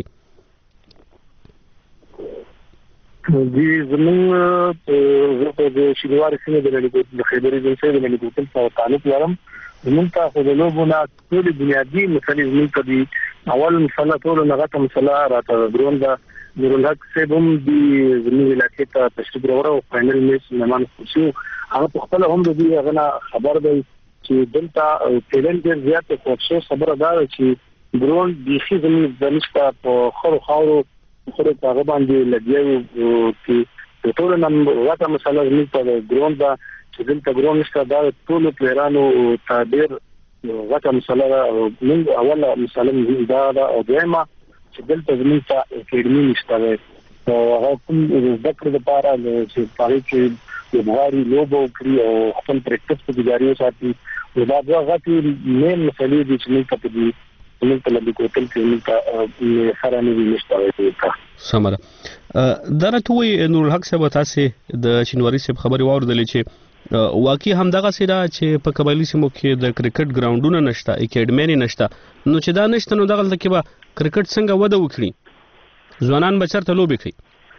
جی زموږ زه په د شینواري سیمې د لړګوت د خیبري جنسي د لړګوت سره تعلق لرم. زموږ تاسو د لوبو نه ټول بنیادی مسلې زموږ کدي اول مسله ټول نغته مسله راته درون دا نورالحق سیبم دی زموږ علاقې ته تشریف راوړو او فائنل میچ نمان شو. هغه په خپل هم د دې هغه خبر دی چې دلته ټیلنټ ډیر زیات کوښښ خبره ده چې درون د شي زموږ د نشته په خورو خاورو خورو هغه باندې لګیو چې ټول نن راته مسله زموږ په درون دا چې دلته درون نشته دا ټول پلیرانو تعبیر راته مسله من اوله مسله دا دا او دیمه چې دلته زموږ ته اکیډمي نشته او هغه کوم ذکر د پاره چې پاره کې لوبغاړي لوبو کوي او خپل پریکټس په جاري ساتي. دا د غټي مین مسلې دي چې موږ ته دي موږ ته لږ کوتل کې موږ ته سره نه وي نشته وایي. سمره درته وي نورالحق صاحب تاسو د شینواري صاحب خبري واوردلې چې واقعي همدغه سره چې په قبایلی سیمو کې د کرکټ ګراوندونه نشته، اکیډمي نشته، نو چې دا نشته نو دغه کې به کرکټ څنګه وده وکړي؟ ځوانان به چېرته لوبې کوي؟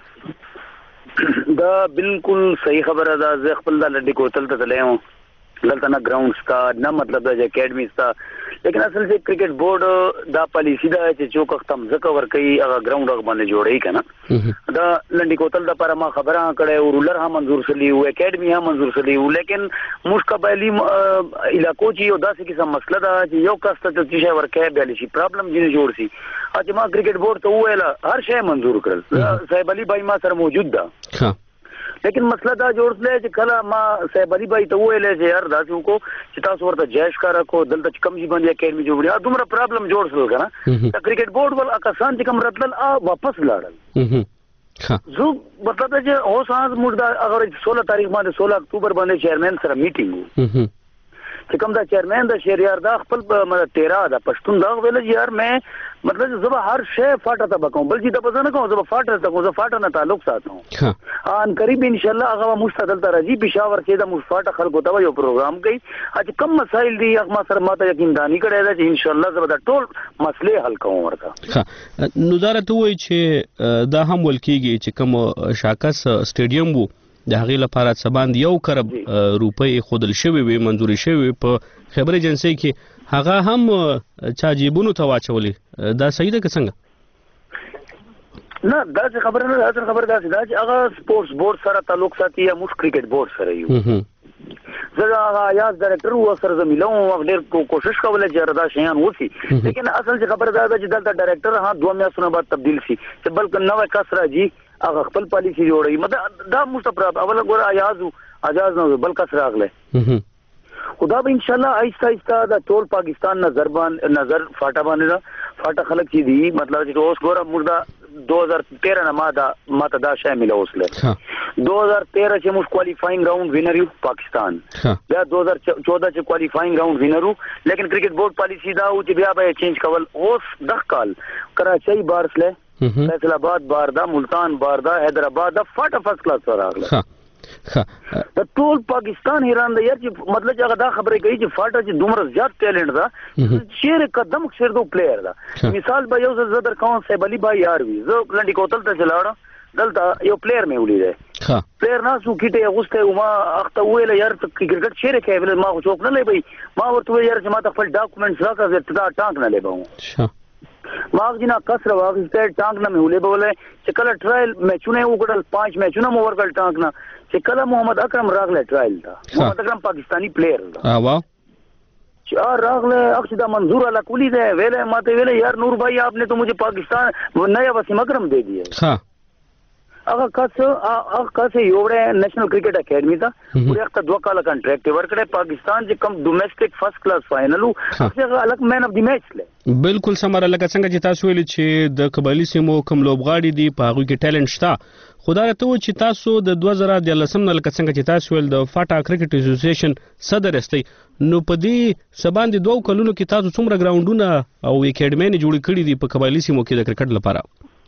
دا بالکل صحیح خبره ده. زه خپل د لډي کوتل ته تللی یم، دلته نه ګراوند شته نه مطلب د اکیډمي شته، لیکن اصل چې کرکټ بورډ دا پالیسی ده چې څوک ختم ځکه ورکوي هغه ګراوند هغه باندې جوړوي که نه. دا لنډي کوتل دپاره ما خبره کړی و، رولر هم منظور شوي و، اکیډمي هم منظور شوي و، لیکن موږ قبایلي علاقو چې یو داسې قسم مسله ده چې یو کس ته څه شی ورکوي بیا شي پرابلم ځینې جوړ شي. چې ما کرکټ بورډ ته وویله هر شی منظور کړل، صاحب علي بھائی ما سره موجود ده، لیکن مسله دا جوړ شوی چې کله ما صاحب علي بھائی ته وویل چې یار داسې وکړو چې تاسو ورته جایز کار وکړو دلته چې کم شي باندې اکیډمي جوړوي دومره پرابلم جوړ شول که نه. د کرکټ بورډ ول کسان چې کوم راتلل واپس لاړل. زه مطلب دا چې اوس موږ دا هغه سوله تاریخ باندې سوله اکتوبر باندې چیرمین سره میټینګ و چې کوم دا چیرمین د شهریار دا خپل مطلب تیرا دا پښتون دا ویل یار مې مطلب زه هر شی فاټه ته بکوم بل چې د بزنه کوم زه فاټه ته کوم زه فاټه نه تعلق ساتم. ان قریب ان شاء الله هغه مستقل ترجی پېښور کې د مفاټه خلکو ته یو پروګرام کوي چې کم مسایل دي هغه سره ماته یقین دانی کړی دا چې ان شاء الله زه دا ټول مسلې حل کوم ورته. نو دا راته وایي چې دا هم ول کېږي چې کوم شاکس سټیډیم وو د هغې لپاره څه باندې یو کرب روپۍ خودل شوي وي منظوري شوي په خیبر ایجنسۍ کې هغه هم چا جیبونو ته واچولې، دا صحیح ده که څنګه؟ نه داسې خبره نه ده. اصل خبره داسې ده چې هغه سپورټس بورډ سره تعلق ساتي یا موږ کرکټ بورډ سره یو. زه هغه ایاز ډایرکټر و سره زه میلوم ډېر کوشش کوله چې دا شیان وشي، لیکن اصل چې خبره دا ده چې دلته ډایرکټر ها دوه میاشتونه بعد تبدیل شي چې بلکې نوی کس راځي هغه خپل پالیسی جوړوي. مطلب دا مستقرب اوله ګوره ایازو اجاز نه بل کس راغلی خدا به ان شاء الله آهسته آهسته د ټول پاکستان نظر باندې نظر فاټه باندې دا فاټه خلک چې دي مطلب چې اوس ګوره موږ دا دو هزار تیرہ نه ما دا ماته دا شی ملو اوسله دو هزار تیرہ چې موږ کوالیفاینګ راوند وینر یو پاکستان، بیا دو هزار چودہ چې کوالیفاینګ راوند وینر وو، لیکن کرکټ بورډ پالیسی دا و چې بیا به چینج کول. اوس دغه کال کراچۍ بارسله فیصل آباد باردا ملتان باردا حیدرآباد دا فاټه فرست کلاس راغله. د ټول پاکستان حیران دی یار چې مطلب چې هغه دا خبره کوي چې فاټه چې دومره زیات ټیلنټ ده شیر قدم شیر دو پلیئر ده. مثال به یو ځل زدر کوم صاحب علي بھائی یار وي زه لنډي کوتل ته چلاړم دلته یو پلیئر مې ولیدای پلیئر ناسو کیټه اغوسته ما اخته ویل یار کرکټ شیر کوي ما خو څوک نه لبي ما ورته یار چې ما ته خپل ډاکومېنټس راکړه زه ته ټانک نه لبم ماغ جنا کسر واغسته ټانک نه مولې بوله چې کله ټرایل میچونه وکړل پنځ میچونه مو ورکړل ټانک نه چې کله محمد اکرم راغله ټرایل دا محمد اکرم پاکستانی پلیئر دا واو چې راغله اقصدا منظور علا کولی ده ویله ماته ویله یار نور بھائی آپ نے تو مجھے پاکستان نیا وسیم اکرم دے دیا. ها هغه کس هغه کس یو وړه نېشنل کرکټ اکیډمي ته ورته خپل دوه کاله کنټراکټ ورکړی پاکستان چې کم ډومېسټک فرست کلاس فائنل وو هغه الګ مین اف دی میچ لې. بالکل سمره لکه څنګه چې تاسو ویل چې د قبایلی سیمو کوم لوبغاړي دي په هغه کې ټیلنټ شته، خدای ته و چې تاسو د دوه زره دولسم نه لکه څنګه چې تاسو ویل د فاټا کرکټ اسوسییشن صدر استئ، نو په دې سبان دي دوه کلونو کې تاسو څومره ګراوندونه او اکیډمي جوړ کړي دي په قبایلی سیمو کې د کرکټ لپاره؟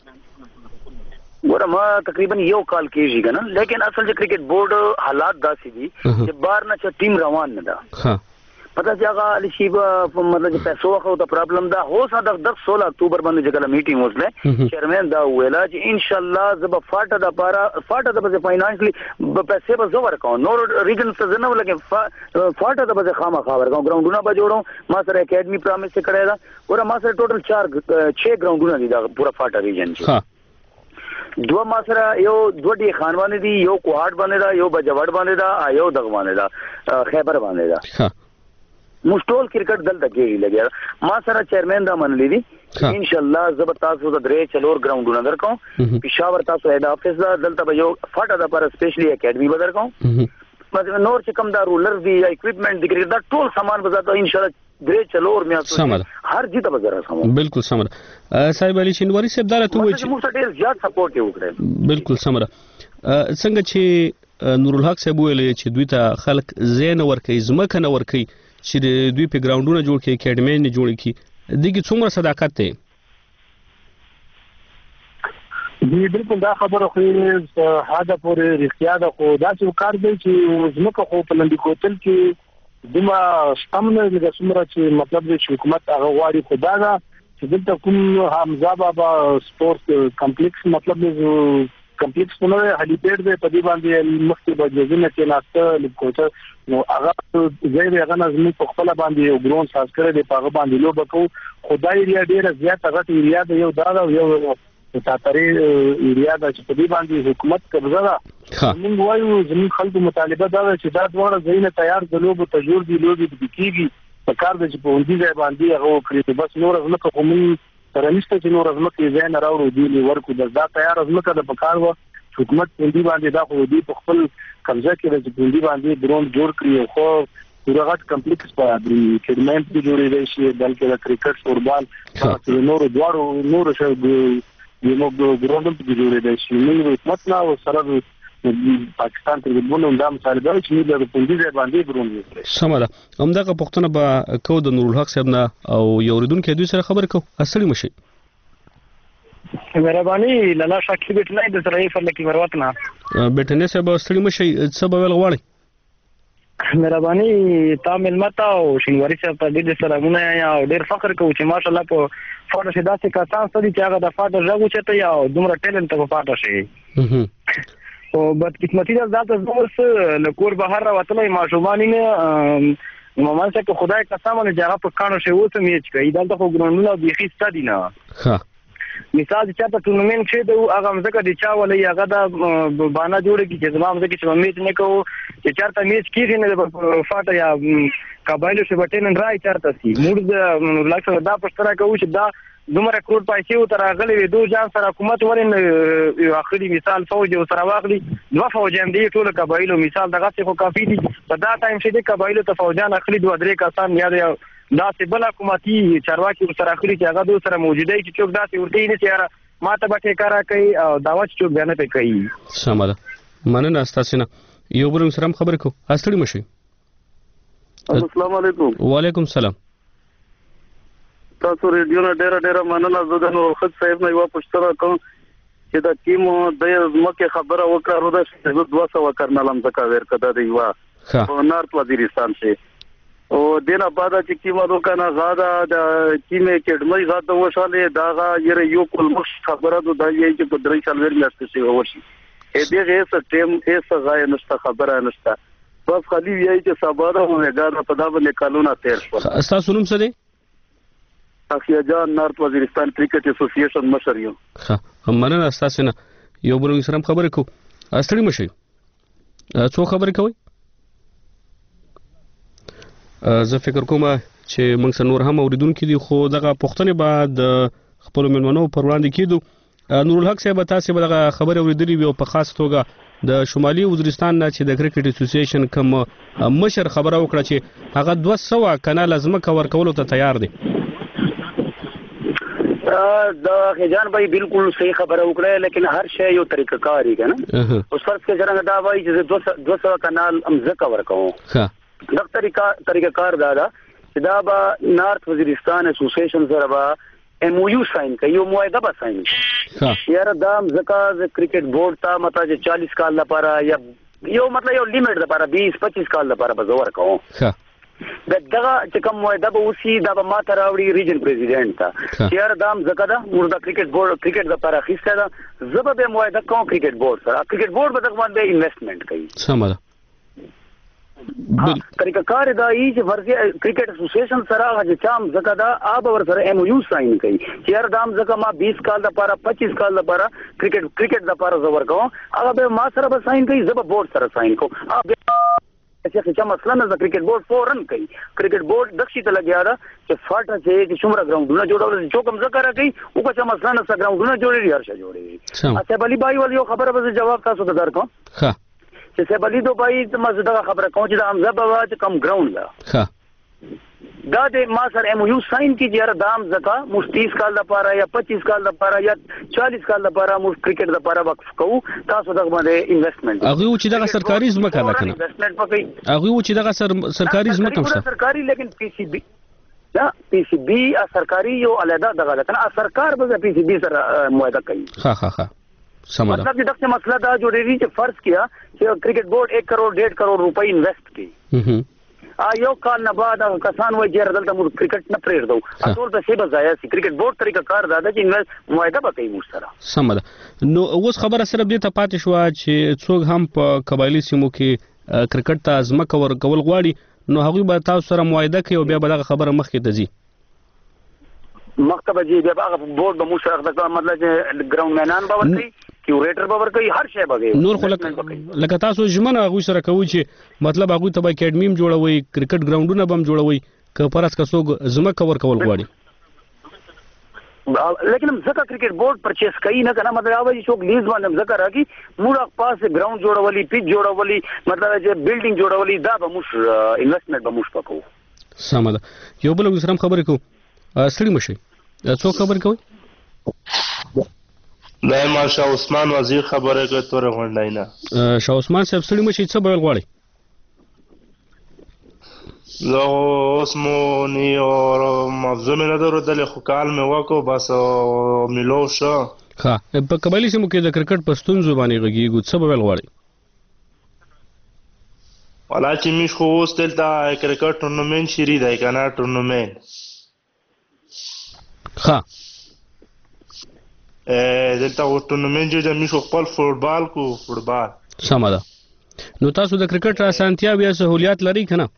ګوره ما تقریبا یو کال کېږي کنه، لیکن اصل چې کرکټ بورډ حالات داسې دي چې بار نه چې ټیم روان نه ده پته چې هغه شی مطلب چې پیسو خو د پرابلم دا هو ساده د سولہ اکتوبر باندې چې کله میټینګ وسله چیرمن دا ویلا چې ان شاء الله زب فاټه د پارا فاټه د فاینانشلی پیسې به زور کوم نور ریجن څه نه ولګي فاټه د به خامہ خبر کوم ګراوندونه به جوړو ما سره اکیډمي پرامیس کړی دا ور ما سره ټوټل چار چھ ګراوندونه دي دا پورا فاټه ریجن کې دوه ما سره یو دوه ډي خان باندې دي یو کوهاټ باندې دا یو بجوړ باندې دا یو دغ باندې دا خیبر باندې دا مشټول کرکټ دلته کېږي لګیا ما سره چیرمن دا منلې دي ان شاء الله زبر تاسو د درې چلور ګراوندونه درکوم پېښور تاسو هډ افیس دا دلته به یو فاټه د پر سپیشلی اکیډمي به درکوم مطلب نور چې کوم دا رولر دی یا اکوپمنٹ دی دا ټول سامان به زاته ان شاء الله درې چلور میاشتې هر جته به زره سم بالکل سم صاحب علي شینواری صاحب دا ته وایي چې موږ ډېر زیات سپورټ وکړو بالکل سم څنګه چې نور الحق صاحب ویل چې دوی ته خلک زین ورکي زمکه نه ورکي چې دوی په ګراوندونه جوړ کړي اکیډمي نه جوړ کړي دغه څومره صداقت دی دی بالکل دا خبره خو هدا پورې رښتیا ده خو دا چې کار دی چې زمکه خو په لندې کوتل کې دما ستامنه د څومره چې مطلب د حکومت هغه غواړي خو دا چې دلته کوم حمزه بابا سپورت کمپلیکس مطلب د کمپلیکس په نوې هلیپیډ دی په دې باندې مخکې به ځینې کې ناشته لیکوټه نو هغه زیر هغه نظم په خپل باندې یو ګرون ساز کړی دی په هغه باندې لوب کو خدای ریاض ډیره زیاته غټ ریاض یو دا یو تاتری ریاض چې په دې باندې حکومت قبضه ده موږ وایو زموږ خلکو مطالبه دا چې دا ډول زینه تیار د لوب ته جوړ دی لوب د کیږي په کار د چې په وندي ځای باندې هغه کړی بس نور ازمکه کوم ترنيسته چې نور ازمکه زین راوړو دی ورکو دا تیار ازمکه د پکار و حکومت پوندي باندې دا خو دی په خپل قبضه کې د پوندي باندې درون جوړ کړی خو پورغت کمپلیکس په د کډمنټ کې جوړې دی چې بلکې د کرکټ فوټبال په نور دوړو نور شه د یو ګراوند په جوړې دی چې موږ حکومت نه او سره پاکستان ته ګونو اندام سره دا چې د پوندي ځای باندې درون دی سمره همدغه پښتنه به کو د نور الحق صاحب نه او یو ردون کې دوی سره خبر کو اصلي مشي مهرباني لالا شاکر بیت نه د سره فرلکی مروتنا بیٹنه صاحب اصلي مشي څه به ول غواړي مهرباني تامل متا او شینواری صاحب ته د سلامونه یا ډیر فخر کوم چې ماشالله په فاټه شي داسې کسان ستدي چې هغه د فاټه ژغو چته یا دومره ټیلنټ په فاټه شي او بد قسمتي دا ذات زورس لکور بهر راوتلې ماشومان نه مامان څخه خدای قسم نه جګه په کانو شي وته میچ کوي دا د ګرونونو بيخي ستدي نه ها مثال چې په ټورنمنت کې د هغه مزګه د چا ولې هغه د بانا جوړ کی چې زمام مزګه چې میچ نه کوو چې چارته میچ کیږي نه فاټه یا قبایلو چې بټین راي چارته سي موږ د لکه دا پښتره کوو چې دا دومره کروڑ پیسې و تر غلې دوه ځان سره حکومت ورن اخري مثال فوج او سره واغلي نو فوجان دي ټول قبایلو مثال دغه څه خو کافي دي په دا ټایم چې د قبایلو ته فوجان اخلي دوه درې کسان یا دا چې بل حکومتي چارواکي سره اخري چې هغه دوه سره موجوده چې څوک داسې ورته نه چیرې ماته به ټیکارا کوي او داوا چې څوک بیان پې کوي سمه مننه تاسو نه یو بل سره خبر کو اصلي مشي السلام علیکم وعلیکم السلام تاسو ریډیو نه ډېر ډېر مننه زه نو خد صاحب نه یو پښتنه کوم چې دا ټیم د مکه خبره وکړه رودا چې دوه سو کرنلم زکه ور کده دی وا په نارت وزیرستان شي او دینه بعد چې کیمه دوکانه غادا د کیمه کډمای غادا وشاله داغه یره یو کول مخ خبره د دایي چې په درې سال ور میاشتې شي ورشي اې دغه څه ټیم ایسه غای نشته خبره نشته بس خلی وی چې سباره وګاده په دا باندې قانون تیر شو تاسو نوم څه دی اخیا جان نارت وزیرستان کرکټ اسوسییشن مشر یو ها مننه تاسو نه یو بل سره خبرې کو اصلي مشي څو خبرې کوي زه فکر کوم چې موږ سره نور هم اوریدونکو دي خو دغه پښتنه بعد خپل ملمنو پر وړاندې کیدو نور الحق صاحب تاسو به دغه خبره اوریدلې وي په خاص توګه د شمالي وزیرستان نه چې د کرکټ اسوسییشن کوم مشر خبره وکړه چې هغه دوه سوه کنال لازمه کور کولو ته تیار دي دا خجان بھائی بالکل صحیح خبر وکړه لیکن هر شی یو طریقه کاری کنه اوس فرض کې څنګه دا وایي چې دوه سوه کنال امزه کور کوو ها دا طریقه طریقه کار دا دا چې دا به نارت وزیرستان اسوسییشن سره به ایم او یو ساين کوي یو معاهده به ساين ها یاره دا امزه کرکټ بورډ ته مته چالیس کال لپاره یا یو مطلب یو لیمټ لپاره بیس پچیس کال لپاره به زور کوو ها دغه چې کوم معاهده به وسی دا به ما ته راوړي ریجن پریزیډنټ ته چې هر دام زکه دا موږ د کرکټ بورډ کرکټ لپاره اخیسته ده زبه به معاهده کوم کرکټ بورډ سره کرکټ بورډ به دغه باندې انویسټمنټ کوي سمه ده طریقہ دا ای چې ورځي کرکټ اسوسییشن سره چې چام زکه دا آب ور سره ایم او یو ساين کوي چې هر دام زکه ما بیس کال لپاره پچیس کال لپاره کرکټ کرکټ لپاره زور کوم هغه به ما سره به ساين کوي زبه بورډ سره ساين کوم چې مثلا د کرکټ بورډ فورن کوي کرکټ بورډ دښې ته لګیا دا چې فاټه چې څومره ګراوندونه جوړول چې کوم ذکر راکړي او که مثلا نه ګراوندونه جوړي هر څه جوړي اته بلی بای ول یو خبره به جواب تاسو ته درکو ها چې سبلی دو بای مزه خبره کوم چې د حمزه بابا چې کم ګراوند لا ها دا د ما سره ایم او یو ساين کی جره دام زکا مو تیس کال لپاره یا پچیس کال لپاره یا چالیس کال لپاره مو کرکټ لپاره وقف کوو تاسو دغه باندې انویسټمنټ هغه چې دغه سرکاري ځمکه ده کنه انویسټمنټ پکې هغه چې دغه سرکاري ځمکه ده سرکاري لیکن پی سی بی دا پی سی بی سرکاري یو علیحده دغه ده کنه سرکار به پی سی بی سره معاهده کوي ها ها ها سمه ده مطلب دغه مسله دا جوړیږي چې فرض کیا چې کرکټ بورډ ایک کروڑ ډیڑھ کروڑ روپۍ انویسټ کړي یو کال نه بعد کسان وایي چې دلته موږ کرکټ نه پرېږدو ټول په سیبه ځای سي کرکټ بورډ طریقه کار دا ده چې معاهده وکړي موږ سره سمه ده نو اوس خبره سره دې ته پاتې شو چې څوک هم په قبایلی سیمو کې کرکټ ته ځمکه ورکول غواړي نو هغوی به تاسو سره معاهده کوي او بیا به دغه خبره مخکې ته ځي مکتب جی بیا هغه بورډ به موږ سره دا مطلب چې ګراوند مینان به ورکړي کیوریټر به ورکړي هر شی به نور خو لکه تاسو ژمنه هغوی سره کوئ چې مطلب هغوی ته به اکیډمي هم جوړوئ کرکټ ګراوندونه به هم جوړوئ که فرض که څوک ځمکه ورکول غواړي لیکن ځکه کرکټ بورډ پرچیز کوي نه کنه مطلب هغه چې څوک لیز باندې ځکه راکړي موږ پاس ګراوند جوړولي پیچ جوړولي مطلب چې بلډینګ جوړولي دا به موږ انویسټمنټ به موږ پکو سمه ده یو بل وسرم خبرې کو ستړي مشي څو خبر کوي نه ما شاه عثمان وزیر خبره کوي تور غونډای نه شاه عثمان صاحب ستړي مشي څه به غواړي زه اوس مو نی او موضوع مې نه درودل خو کال مې وکړو بس ملو شو ها په قبایلی سیمو کې د کرکټ پښتون زبانه غږیږي څه به غواړي ولا چې مش خو اوس دلته کرکټ ټورنمنت شری دی کنه ټورنمنت ها دلته ټورنمنت جو مش خپل فوټبال کو فوټبال سمه ده نو تاسو د کرکټ اسانتیا بیا سہولیات لري کنه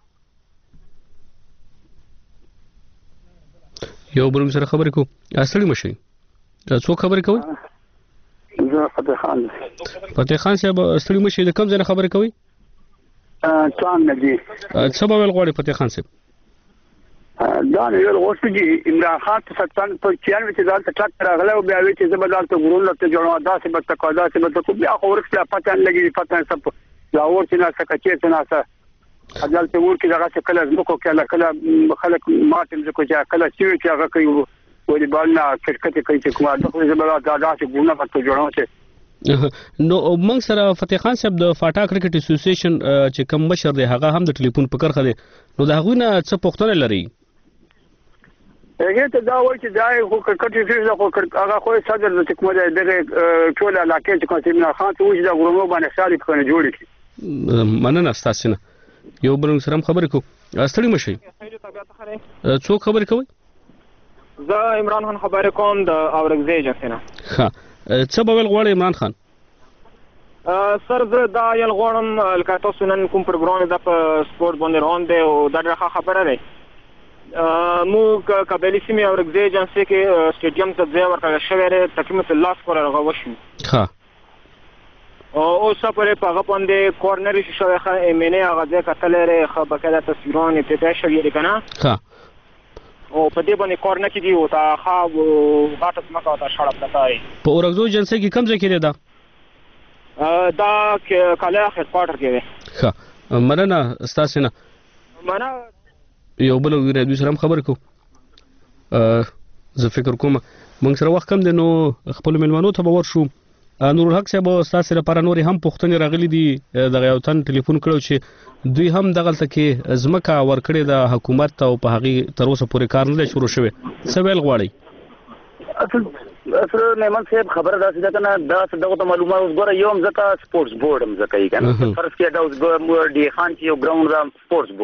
یو بل سره خبرې کو اصلي مشي څو خبرې کوي زه فتح خان فتح خان صاحب اصلي مشي د کوم ځای خبرې کوي څنګه نجی څه به غواړي فتح خان صاحب دا نه یو وخت چې عمران خان ته ستان په چیان چې ځان ته ټاک راغله او بیا وی چې زبردست ګورول ته جوړه داسې به تقاضا چې به ته بیا خو ورسته پاتان لګي پاتان سب لا ورته نه څه کچې څه نه څه اجل ته ور کې دغه څه کله زمکو کله کله خلک ماتم زکو چې کله چې چې هغه کوي ولې بالنا کرکټ کوي چې کومه دغه زبردست دا داسې ګونه پته جوړه چې نو موږ سره فتح خان صاحب د فاټا کرکټ اسوسییشن چې کوم مشر دی هغه هم د ټلیفون په کرخه دی نو دا غوونه څه پوښتنه لري هغه ته دا وایي چې دا خو کرکټ اسوسییشن خو هغه خو صدر د کومه دغه ټول علاقې چې کوم عمران خان ته وایي دا غوړو باندې خالي کنه جوړ کی مننه تاسو نه یو بل سره خبرې کو استړي مشي څو خبرې کوي زه عمران خان خبرې کوم د اورګزی جنسنه ها څه به غواړي عمران خان سر زه دا یل غواړم لکه تاسو نن کوم پروګرام د سپورت باندې روان دی او دا ډېره خبره ده مو قبایلی سیمې اورګزی جنسي کې سټیډیم ته ځای ورکړل شوی دی تقریبا لاس کور هغه وشو ها او اوس په هغه باندې کورنر شوی ښه ایمنه هغه ځای کتل لري خو بقایا تصویرونه افتتاح شوی دی کنه ها او په دې باندې کورنر کې دی او تا خا غاټه مکه او تا شړه پتاي په اورګزو جنسي کې کوم ځای کې دی دا دا کله هډ کوارټر کې دی ښه مننه تاسو نه مننه یو بل غوړې د سره خبر کو زه فکر کوم موږ سره وخت کم دی نو خپل ملمنو ته باور شو نور الحق صاحب تاسو لپاره نور هم پوښتنې راغلي دي دغه یو تن ټلیفون کړو چې دوی هم دغه تکي ځمکه ورکړې د حکومت او په هغه تر اوسه پورې کار نه شروع شوی څه ویل غواړي اصل اصل نعمت صاحب خبره داسې ده کنه دا دغه معلومات اوس ګوره یو ځکه سپورتس بورډ هم ځکه یې کنه فرض کې دا اوس ډي خان چې یو ګراوند را سپورتس بورډ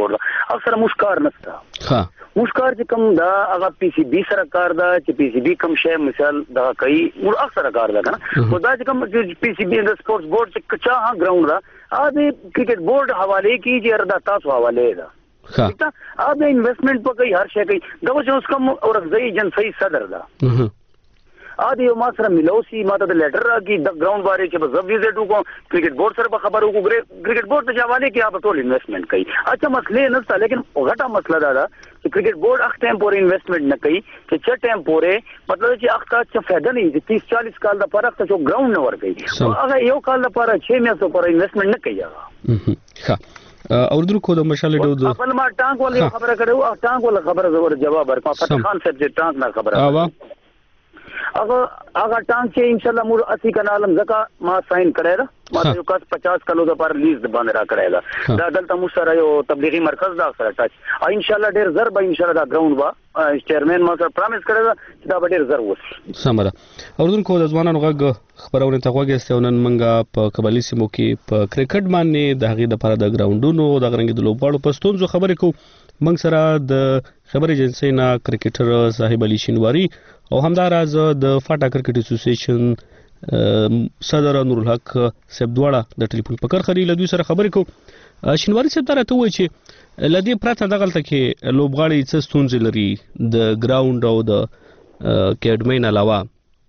اکثر مشکار نستا ها مشکار چې کوم دا هغه پی سی بی سره کار دا چې پی سی بی کوم شی مثال دا کوي مور اکثر کار دا کنه او دا چې کوم پی سی بی د سپورتس بورډ چې کچا ها ګراوند دا ا د کرکټ بورډ حواله کی چې اردا تاسو حواله دا ٹھیک ہے اب انویسٹمنٹ په کوي هر شي کوي دا چې اوس کوم اورغزي جنسي صدر دا ادي یو ما سره ملوسی ما ته د لیټر راکی د ګراوند باره چې په زب ویزټ وکړو کرکټ بورډ سره په خبرو وکړو کرکټ بورډ ته جوابونه کې آپ ټول انویسټمنٹ کوي اچھا مسلې نه ست لیکن غټه مسله دا ده چې کرکټ بورډ اخ ټایم پورې انویسټمنٹ نه کوي چې چې ټایم پورې مطلب چې اخ کا څه فائدہ نه دي تیس چالیس کال د فرق ته ګراوند نه ور کوي هغه یو کال لپاره چھ میاشتو پر انویسټمنٹ نه کوي ښه اردو کو د مشال ډو خپل ما ټانک ولې خبره کړو ټانک ولې خبره زور جواب ورکړم فتح خان صاحب چې ټانک نه خبره هغه هغه ټانک چې ان شاء الله مور اسی کنالم زکا ما ساين کړی دا ما یو کس پچاس کلو د پر لیز باندې را کړی دا دا دلته مو سره یو تبلیغي مرکز دا سره ټاچ ان شاء الله ډیر زر به ان شاء الله دا ګراوند با چیرمن ما سره پرامیس کړی دا چې دا ډیر زر وسی سمره اردن کو د ځوانانو غږ خبرونه ته غوږی نن منګه په قبلي سیمو کې په کرکټ باندې د هغې لپاره د ګراوندونو د غرنګ د لوبغاړو په ستونزو خبرې کوو منګ سره د خبرې ایجنسۍ نه کرکټر صاحب علي شینواری او همداراز د فاټا کرکټ اسوسییشن صدر نور الحق صاحب دواړه د ټلیفون په کرخري له دوی سره خبرې کوو شینواری صاحب ته وایي چې لدې پرته دغلته کې لوبغاړي څه ستونزې لري د ګراوند او د اکیډمۍ نه علاوه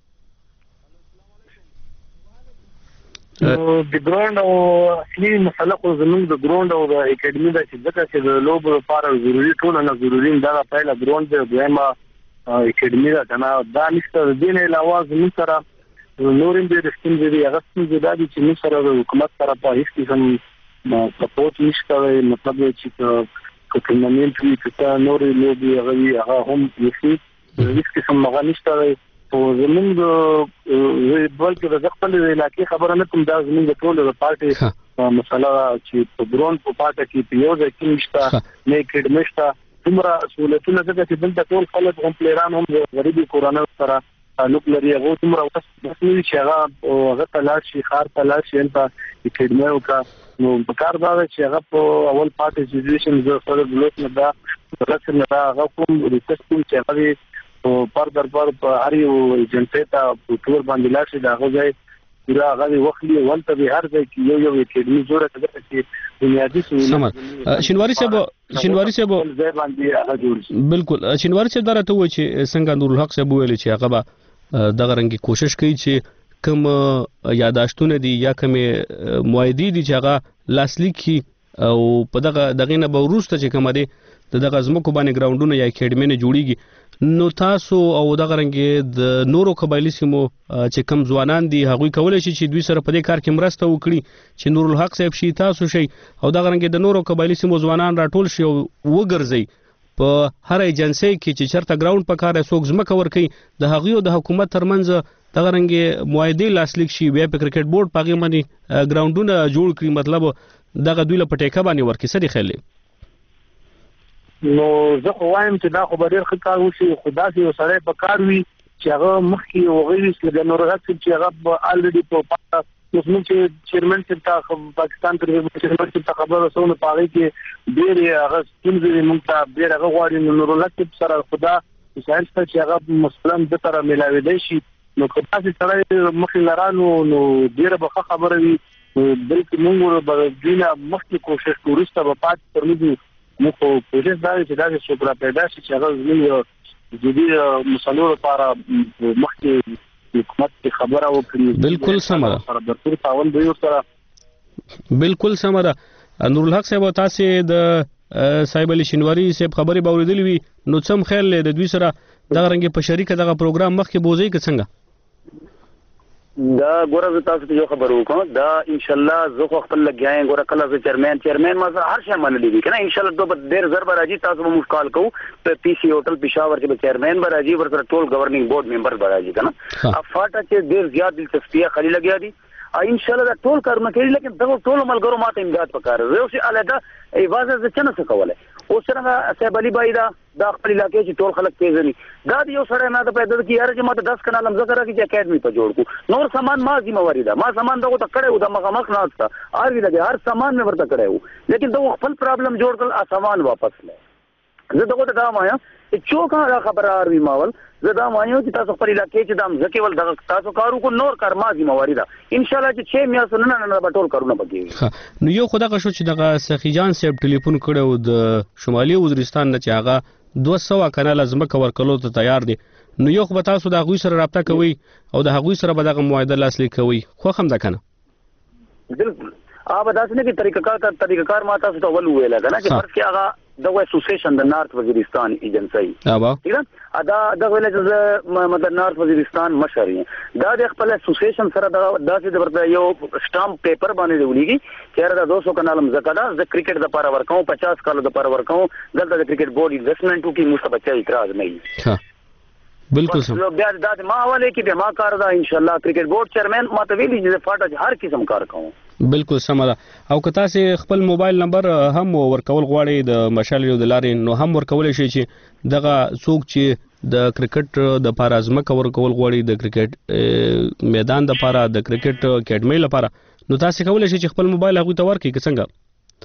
د ګراوند او اصلي مسله خو زموږ د ګراوند او د اکیډمۍ د چې ځکه چې د لوبو لپاره ضروري ټول نه ضروري دا پهلا ګراوند دی دویمه اکیډمۍ دا کنه دا نشته د دې نه علاوه زموږ سره نورم دې رښتین دې هغه څنګه دا چې موږ سره د حکومت سره په هیڅ قسم سپورټ نشته مطلب چې ټورنمنټ وی چې نور لوبي هغه هغه هم یې هیڅ قسم هغه نشته او زموږ د بلکې د خپل علاقې خبره نه کوم دا زموږ د ټول د پارټي مسله چې په ګراوند په پاټه کې پیو ځکه نشته نه اکیډمۍ شته څومره سہولتونه ځکه چې دلته ټول خلک هم پلیران هم غریبي کورونه سره تعلق لري هغه څومره وخت چې هغه هغه تلاش شي خار تلاش شي په اکیډمۍ او کا نو په کار دا چې هغه په اول پارټي سچويشن زه سره بلوک نه دا راځي نه دا هغه کوم ریسرچ کوم چې هغه او پر دربار په هر یو ایجنټ ته په تور باندې لاړ شي دا غوځي پورا هغه وخت له ولته به هر ځای کې یو یو اکیډمي جوړه کړي چې بنیادی سہولت شینواری صاحب شینواری صاحب ځای باندې هغه جوړ شي بالکل شینواری صاحب درته و چې څنګه نور الحق صاحب ویل چې هغه به دغه رنګي کوشش کوي چې کوم یاداشتونه دي یا کوم موعدي دي چې هغه لاسلیکي او په دغه دغه نه به وروسته چې کوم دي دغه زموږ باندې ګراوندونه یا اکیډمي نه جوړیږي نو تاسو او دغه رنګ د نورو قبایلی سیمو چې کم ځوانان دي هغوی کولای شي چې دوی سره په دې کار کې مرسته وکړي چې نور الحق صاحب شي تاسو شي او دغه رنګ د نورو قبایلی سیمو ځوانان راټول شي او وګرځي په هر ایجنسۍ کې چې چرته ګراوند په کار څوک ځمکه ورکړي د هغوی او د حکومت ترمنځ دغه رنګ معاهدې لاسلیک شي بیا په کرکټ بورډ په هغې باندې ګراوندونه جوړ کړي مطلب دغه دوی له په ټیکه باندې ورکړي څه دې خیال دی نو زه خو وایم چې دا خو به ډېر ښه کار وشي خو داسې یو سړی په کار وي چې هغه مخکې هغوی لکه نور الحق صاحب چې هغه الریډي په پاته اوس موږ چې چیرمن صاحب ته پاکستان کې چیرمن صاحب ته خبر رسونه په هغې کې ډېرې هغه ستونزې موږ ته ډېر هغه غواړي نو نور الحق صاحب سره خو دا مسایل شته چې هغه مثلا ده سره میلاویدی شي نو که داسې سړی مخکې لرانو نو ډېره به ښه خبره وي بلکې موږ به دوی نه مخکې کوشش کوو وروسته به پاتې تر موږ موږ خو کوشش دا دی چې داسې څوک را پیدا شي چې هغه زموږ جدي مسلو لپاره مخکې حکومت کې خبره وکړي بالکل سمه ده برپور تعاون دوی ورسره بالکل سمه ده نور الحق صاحب تاسې د صاحب علي شینواری صاحب خبرې به اورېدلې وي نو څه هم خیال دی د دوی سره دغه رنګې په شریکه دغه پروګرام مخکې بوځئ که څنګه دا ګوره زه تاسو ته یو خبر وکړم دا ان شاء الله زه خو خپل لګیا یم ګوره کله زه چیرمن چیرمن ما زه هر شی منلی دي کنه ان شاء الله دوه ډیر زر به راځي تاسو به موږ کال کوو په پی سی هوټل پېښور کې به چیرمن به راځي ورسره ټول گورننګ بورډ ممبر به راځي کنه افاټه چې ډیر زیات دلچسپي خالي لګیا دي ان شاء الله دا ټول کارونه کوي لیکن دا ټول ملګرو ماته امداد وکړي زه اوس علیحده ایوازه څه نه څه کولای اوس څنګه صاحب علي بای دا دا خپل علاقې چې ټول خلک پیژني دا یو سره ما ته پیدا کی یاره چې ما ته دس کنه لمزه کرا کې اکیډمي په جوړ کو نور سامان ما ذمہواری ده ما سامان دغه ته کړو د مخ مخ نه استا ار وی لګي هر سامان مې ورته کړو لیکن دا خپل پرابلم جوړ کړ سامان واپس لې زه دغه ته دا وایم چې چوکا خبره ار وی ماول زه دا وایم چې تاسو خپل علاقې چې دام ځکه ول دغه تاسو کارو کو نور کار ما ذمہواری ده ان شاء الله چې چھ میاشتې نه نه به ټول کارونه پکې نو یو خدای غشو چې دغه سخی جان صاحب ټلیفون کړو د شمالي وزیرستان نه چې هغه دوه سوه کناله ځمکه ورکولو ته تیار دي نو یو خو تاسو د هغوی سره رابطه کوي او د هغوی سره به دغه معاهده لاسلیک کوي خو هم ده کنه بالکل آب داسې نه کې طریقه کار طریقه کار ما تاسو ته ول ویل کنه چې فرض کې هغه دغه اسوسییشن د نارت وزیرستان ایجنسی ٹھیک ہے ادا دغه ولې چې مطلب نارت وزیرستان مشر دا د خپل اسوسییشن سره دا داسې ورته یو سٹامپ پیپر باندې ولېږي چې دا دو سو کنالم زکدا د کرکټ د لپاره ورکاو پچاس کال د لپاره ورکاو دلته د کرکټ بورډ انویسټمنټ کی مو بچا اعتراض نه ها بالکل سم بیا د ما حواله کې به ما کار دا ان شاء الله کرکټ بورډ چیرمن ما ته ویلي چې فاټه هر قسم کار کوم بالکل سم ده او که تاسو خپل موبایل نمبر هم ورکول غواړئ د مشال یو د لارې نو هم ورکول شي چې دغه څوک چې د کرکټ د پاره ازمکه ورکول غواړي د کرکټ میدان د پاره د کرکټ اکیډمي لپاره نو تاسو کولای شئ چې خپل موبایل هغه ته ورکړئ که څنګه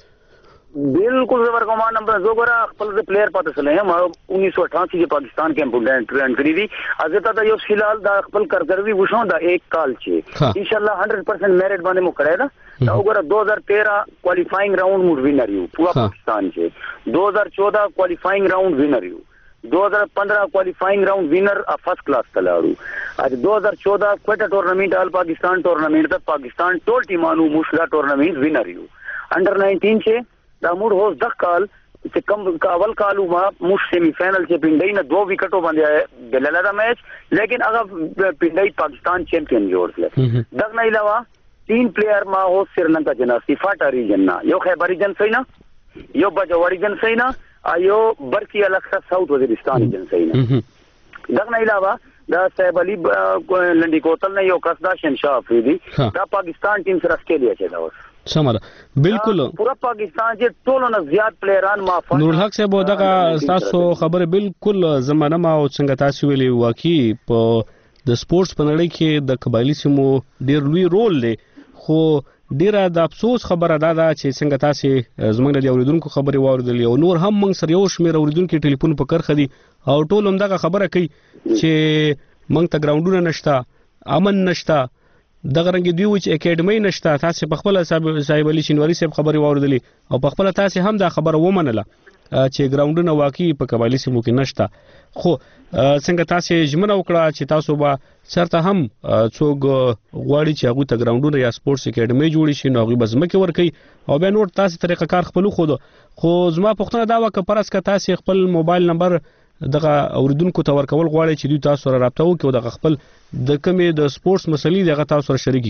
بالکل زبر کو مان نمبر زو غرا خپل د پلیئر پته سره هم उन्नीस सौ अठासी کې پاکستان کې امپورټنٹ ټرین کړی دي ازته دا یو فلال دا خپل کرګروي وشو دا ایک کال چې ان شاء الله one hundred percent میرټ باندې مو کړی دا دا وګوره دو हज़ार तेरह क्वालिफाइंग राउंड मु विनर یو پورا پاکستان چې दो हज़ार चौदह क्वालिफाइंग राउंड विनर یو दो हज़ार पंद्रह क्वालिफाइंग राउंड विनर فرस्ट کلاس تلاړو اج दो हज़ार चौदह کوټا ټورنمنت آل پاکستان ټورنمنت د پاکستان ټول ټیمانو مشلا ټورنمنت وینر یو انډر नाइनटीन چې دا موږ هوس د کال چې کوم اول کالو ما موږ سیمی فائنل چې پینډای نه دوه وکټو باندې بلل دا میچ لیکن هغه پینډای پاکستان چیمپئن جوړ کړل دغه نه علاوه تین پلیئر ما هوس سریلانکا جناسي فاټا ریجن نه یو خیبر ریجن سینا یو بجوار ریجن سینا ایو برکی الکسا ساوث وزیرستان ریجن سینا دغه نه علاوه دا صاحب علي لنډي کوتل نه یو کس دا شمشاه افریدي دا پاکستان ټیم سره استرالیا چې دا وس سمره بالکل پورا پاکستان چې ټولو نه زیات پلیران ما نور الحق صاحب دغه تاسو خبره بالکل زمانه ما او څنګه تاسو ویلي واقعي په د سپورتس په نړۍ کې د قبایلی سیمو ډیر لوی رول دی خو ډیره د افسوس خبره ده چې څنګه تاسو زموږ د اوریدونکو خبري واوریدلې او نور هم موږ سره یو شمېر اوریدونکو ټلیفون په کرخه دي او ټول هم دغه خبره کوي چې موږ ته ګراوندونه نشته امن نشته دغه رنګ دی چې اکیډمي نشته تاسو په خپل صاحب علي شینواری صاحب خبري واوریدلې او په خپل تاسو هم دا خبره ومنله چې ګراوندونه واقعي په قبایلی سیمو کې نشته خو څنګه تاسو ژمنه وکړه چې تاسو به چرته هم څوک غواړي چې هغه ته ګراوندونه یا سپورتس اکیډمي جوړ شي نو هغه بزمکه ورکي او به نور تاسو طریقه کار خپل خو خو زما پښتنه دا وکړه پرس که تاسو خپل موبایل نمبر دغه اوریدونکو ته ورکول غواړي چې دوی تاسو سره رابطه وکړي او دغه خپل د کمې د سپورتس مسلې دغه تاسو سره شریک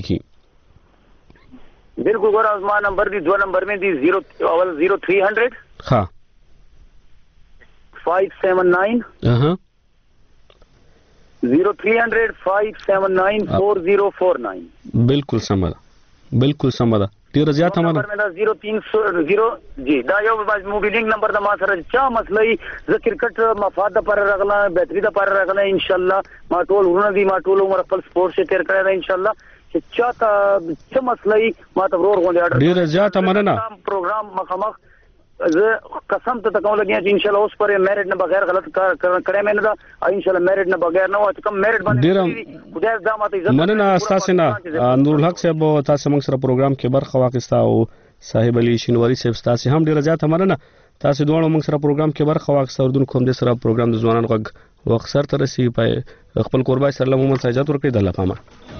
کړي بالکل ګور ازما نمبر دی دو نمبر میں دی زیرو اول زیرو تھری ہنڈریڈ ہاں فائیو سیون نائن ہاں زیرو تھری ہنڈریڈ فائیو سیون نائن فور زیرو فور نائن بالکل سمه بالکل سمه ده ډیر زیات هم نمبر مې زیرو تین سو زیرو جی دا یو موبایلینګ نمبر د ما سره چا مسلې ز کرکټ مفاد پر رغلا بهتري د پر رغلا ان شاء الله ما ټول ورونه دي ما ټول عمر خپل سپورت شه تیر کړی دا ان شاء الله چې چا ته څه مسلې ما ته ورور غونډه ډیر زیات مننه پروګرام مخامخ زه قسم ته تکوم لګیا چې ان شاء الله اوس پر میرټ نه بغیر غلط کار کړی مې نه دا ان شاء الله میرټ نه بغیر نه واته کم میرټ باندې خدای دا ماته عزت مننه تاسو نه نور الحق صاحب تاسو موږ سره پروګرام کې برخه واخیسته او صاحب علي شینواری صاحب تاسو هم ډیر زیات مننه تاسو دوه موږ سره پروګرام کې برخه واخیسته اردن کوم د سره پروګرام د ځوانان غږ وخت سره ترسي په خپل قربای سره محمد سجاد ورکړي د الله پامه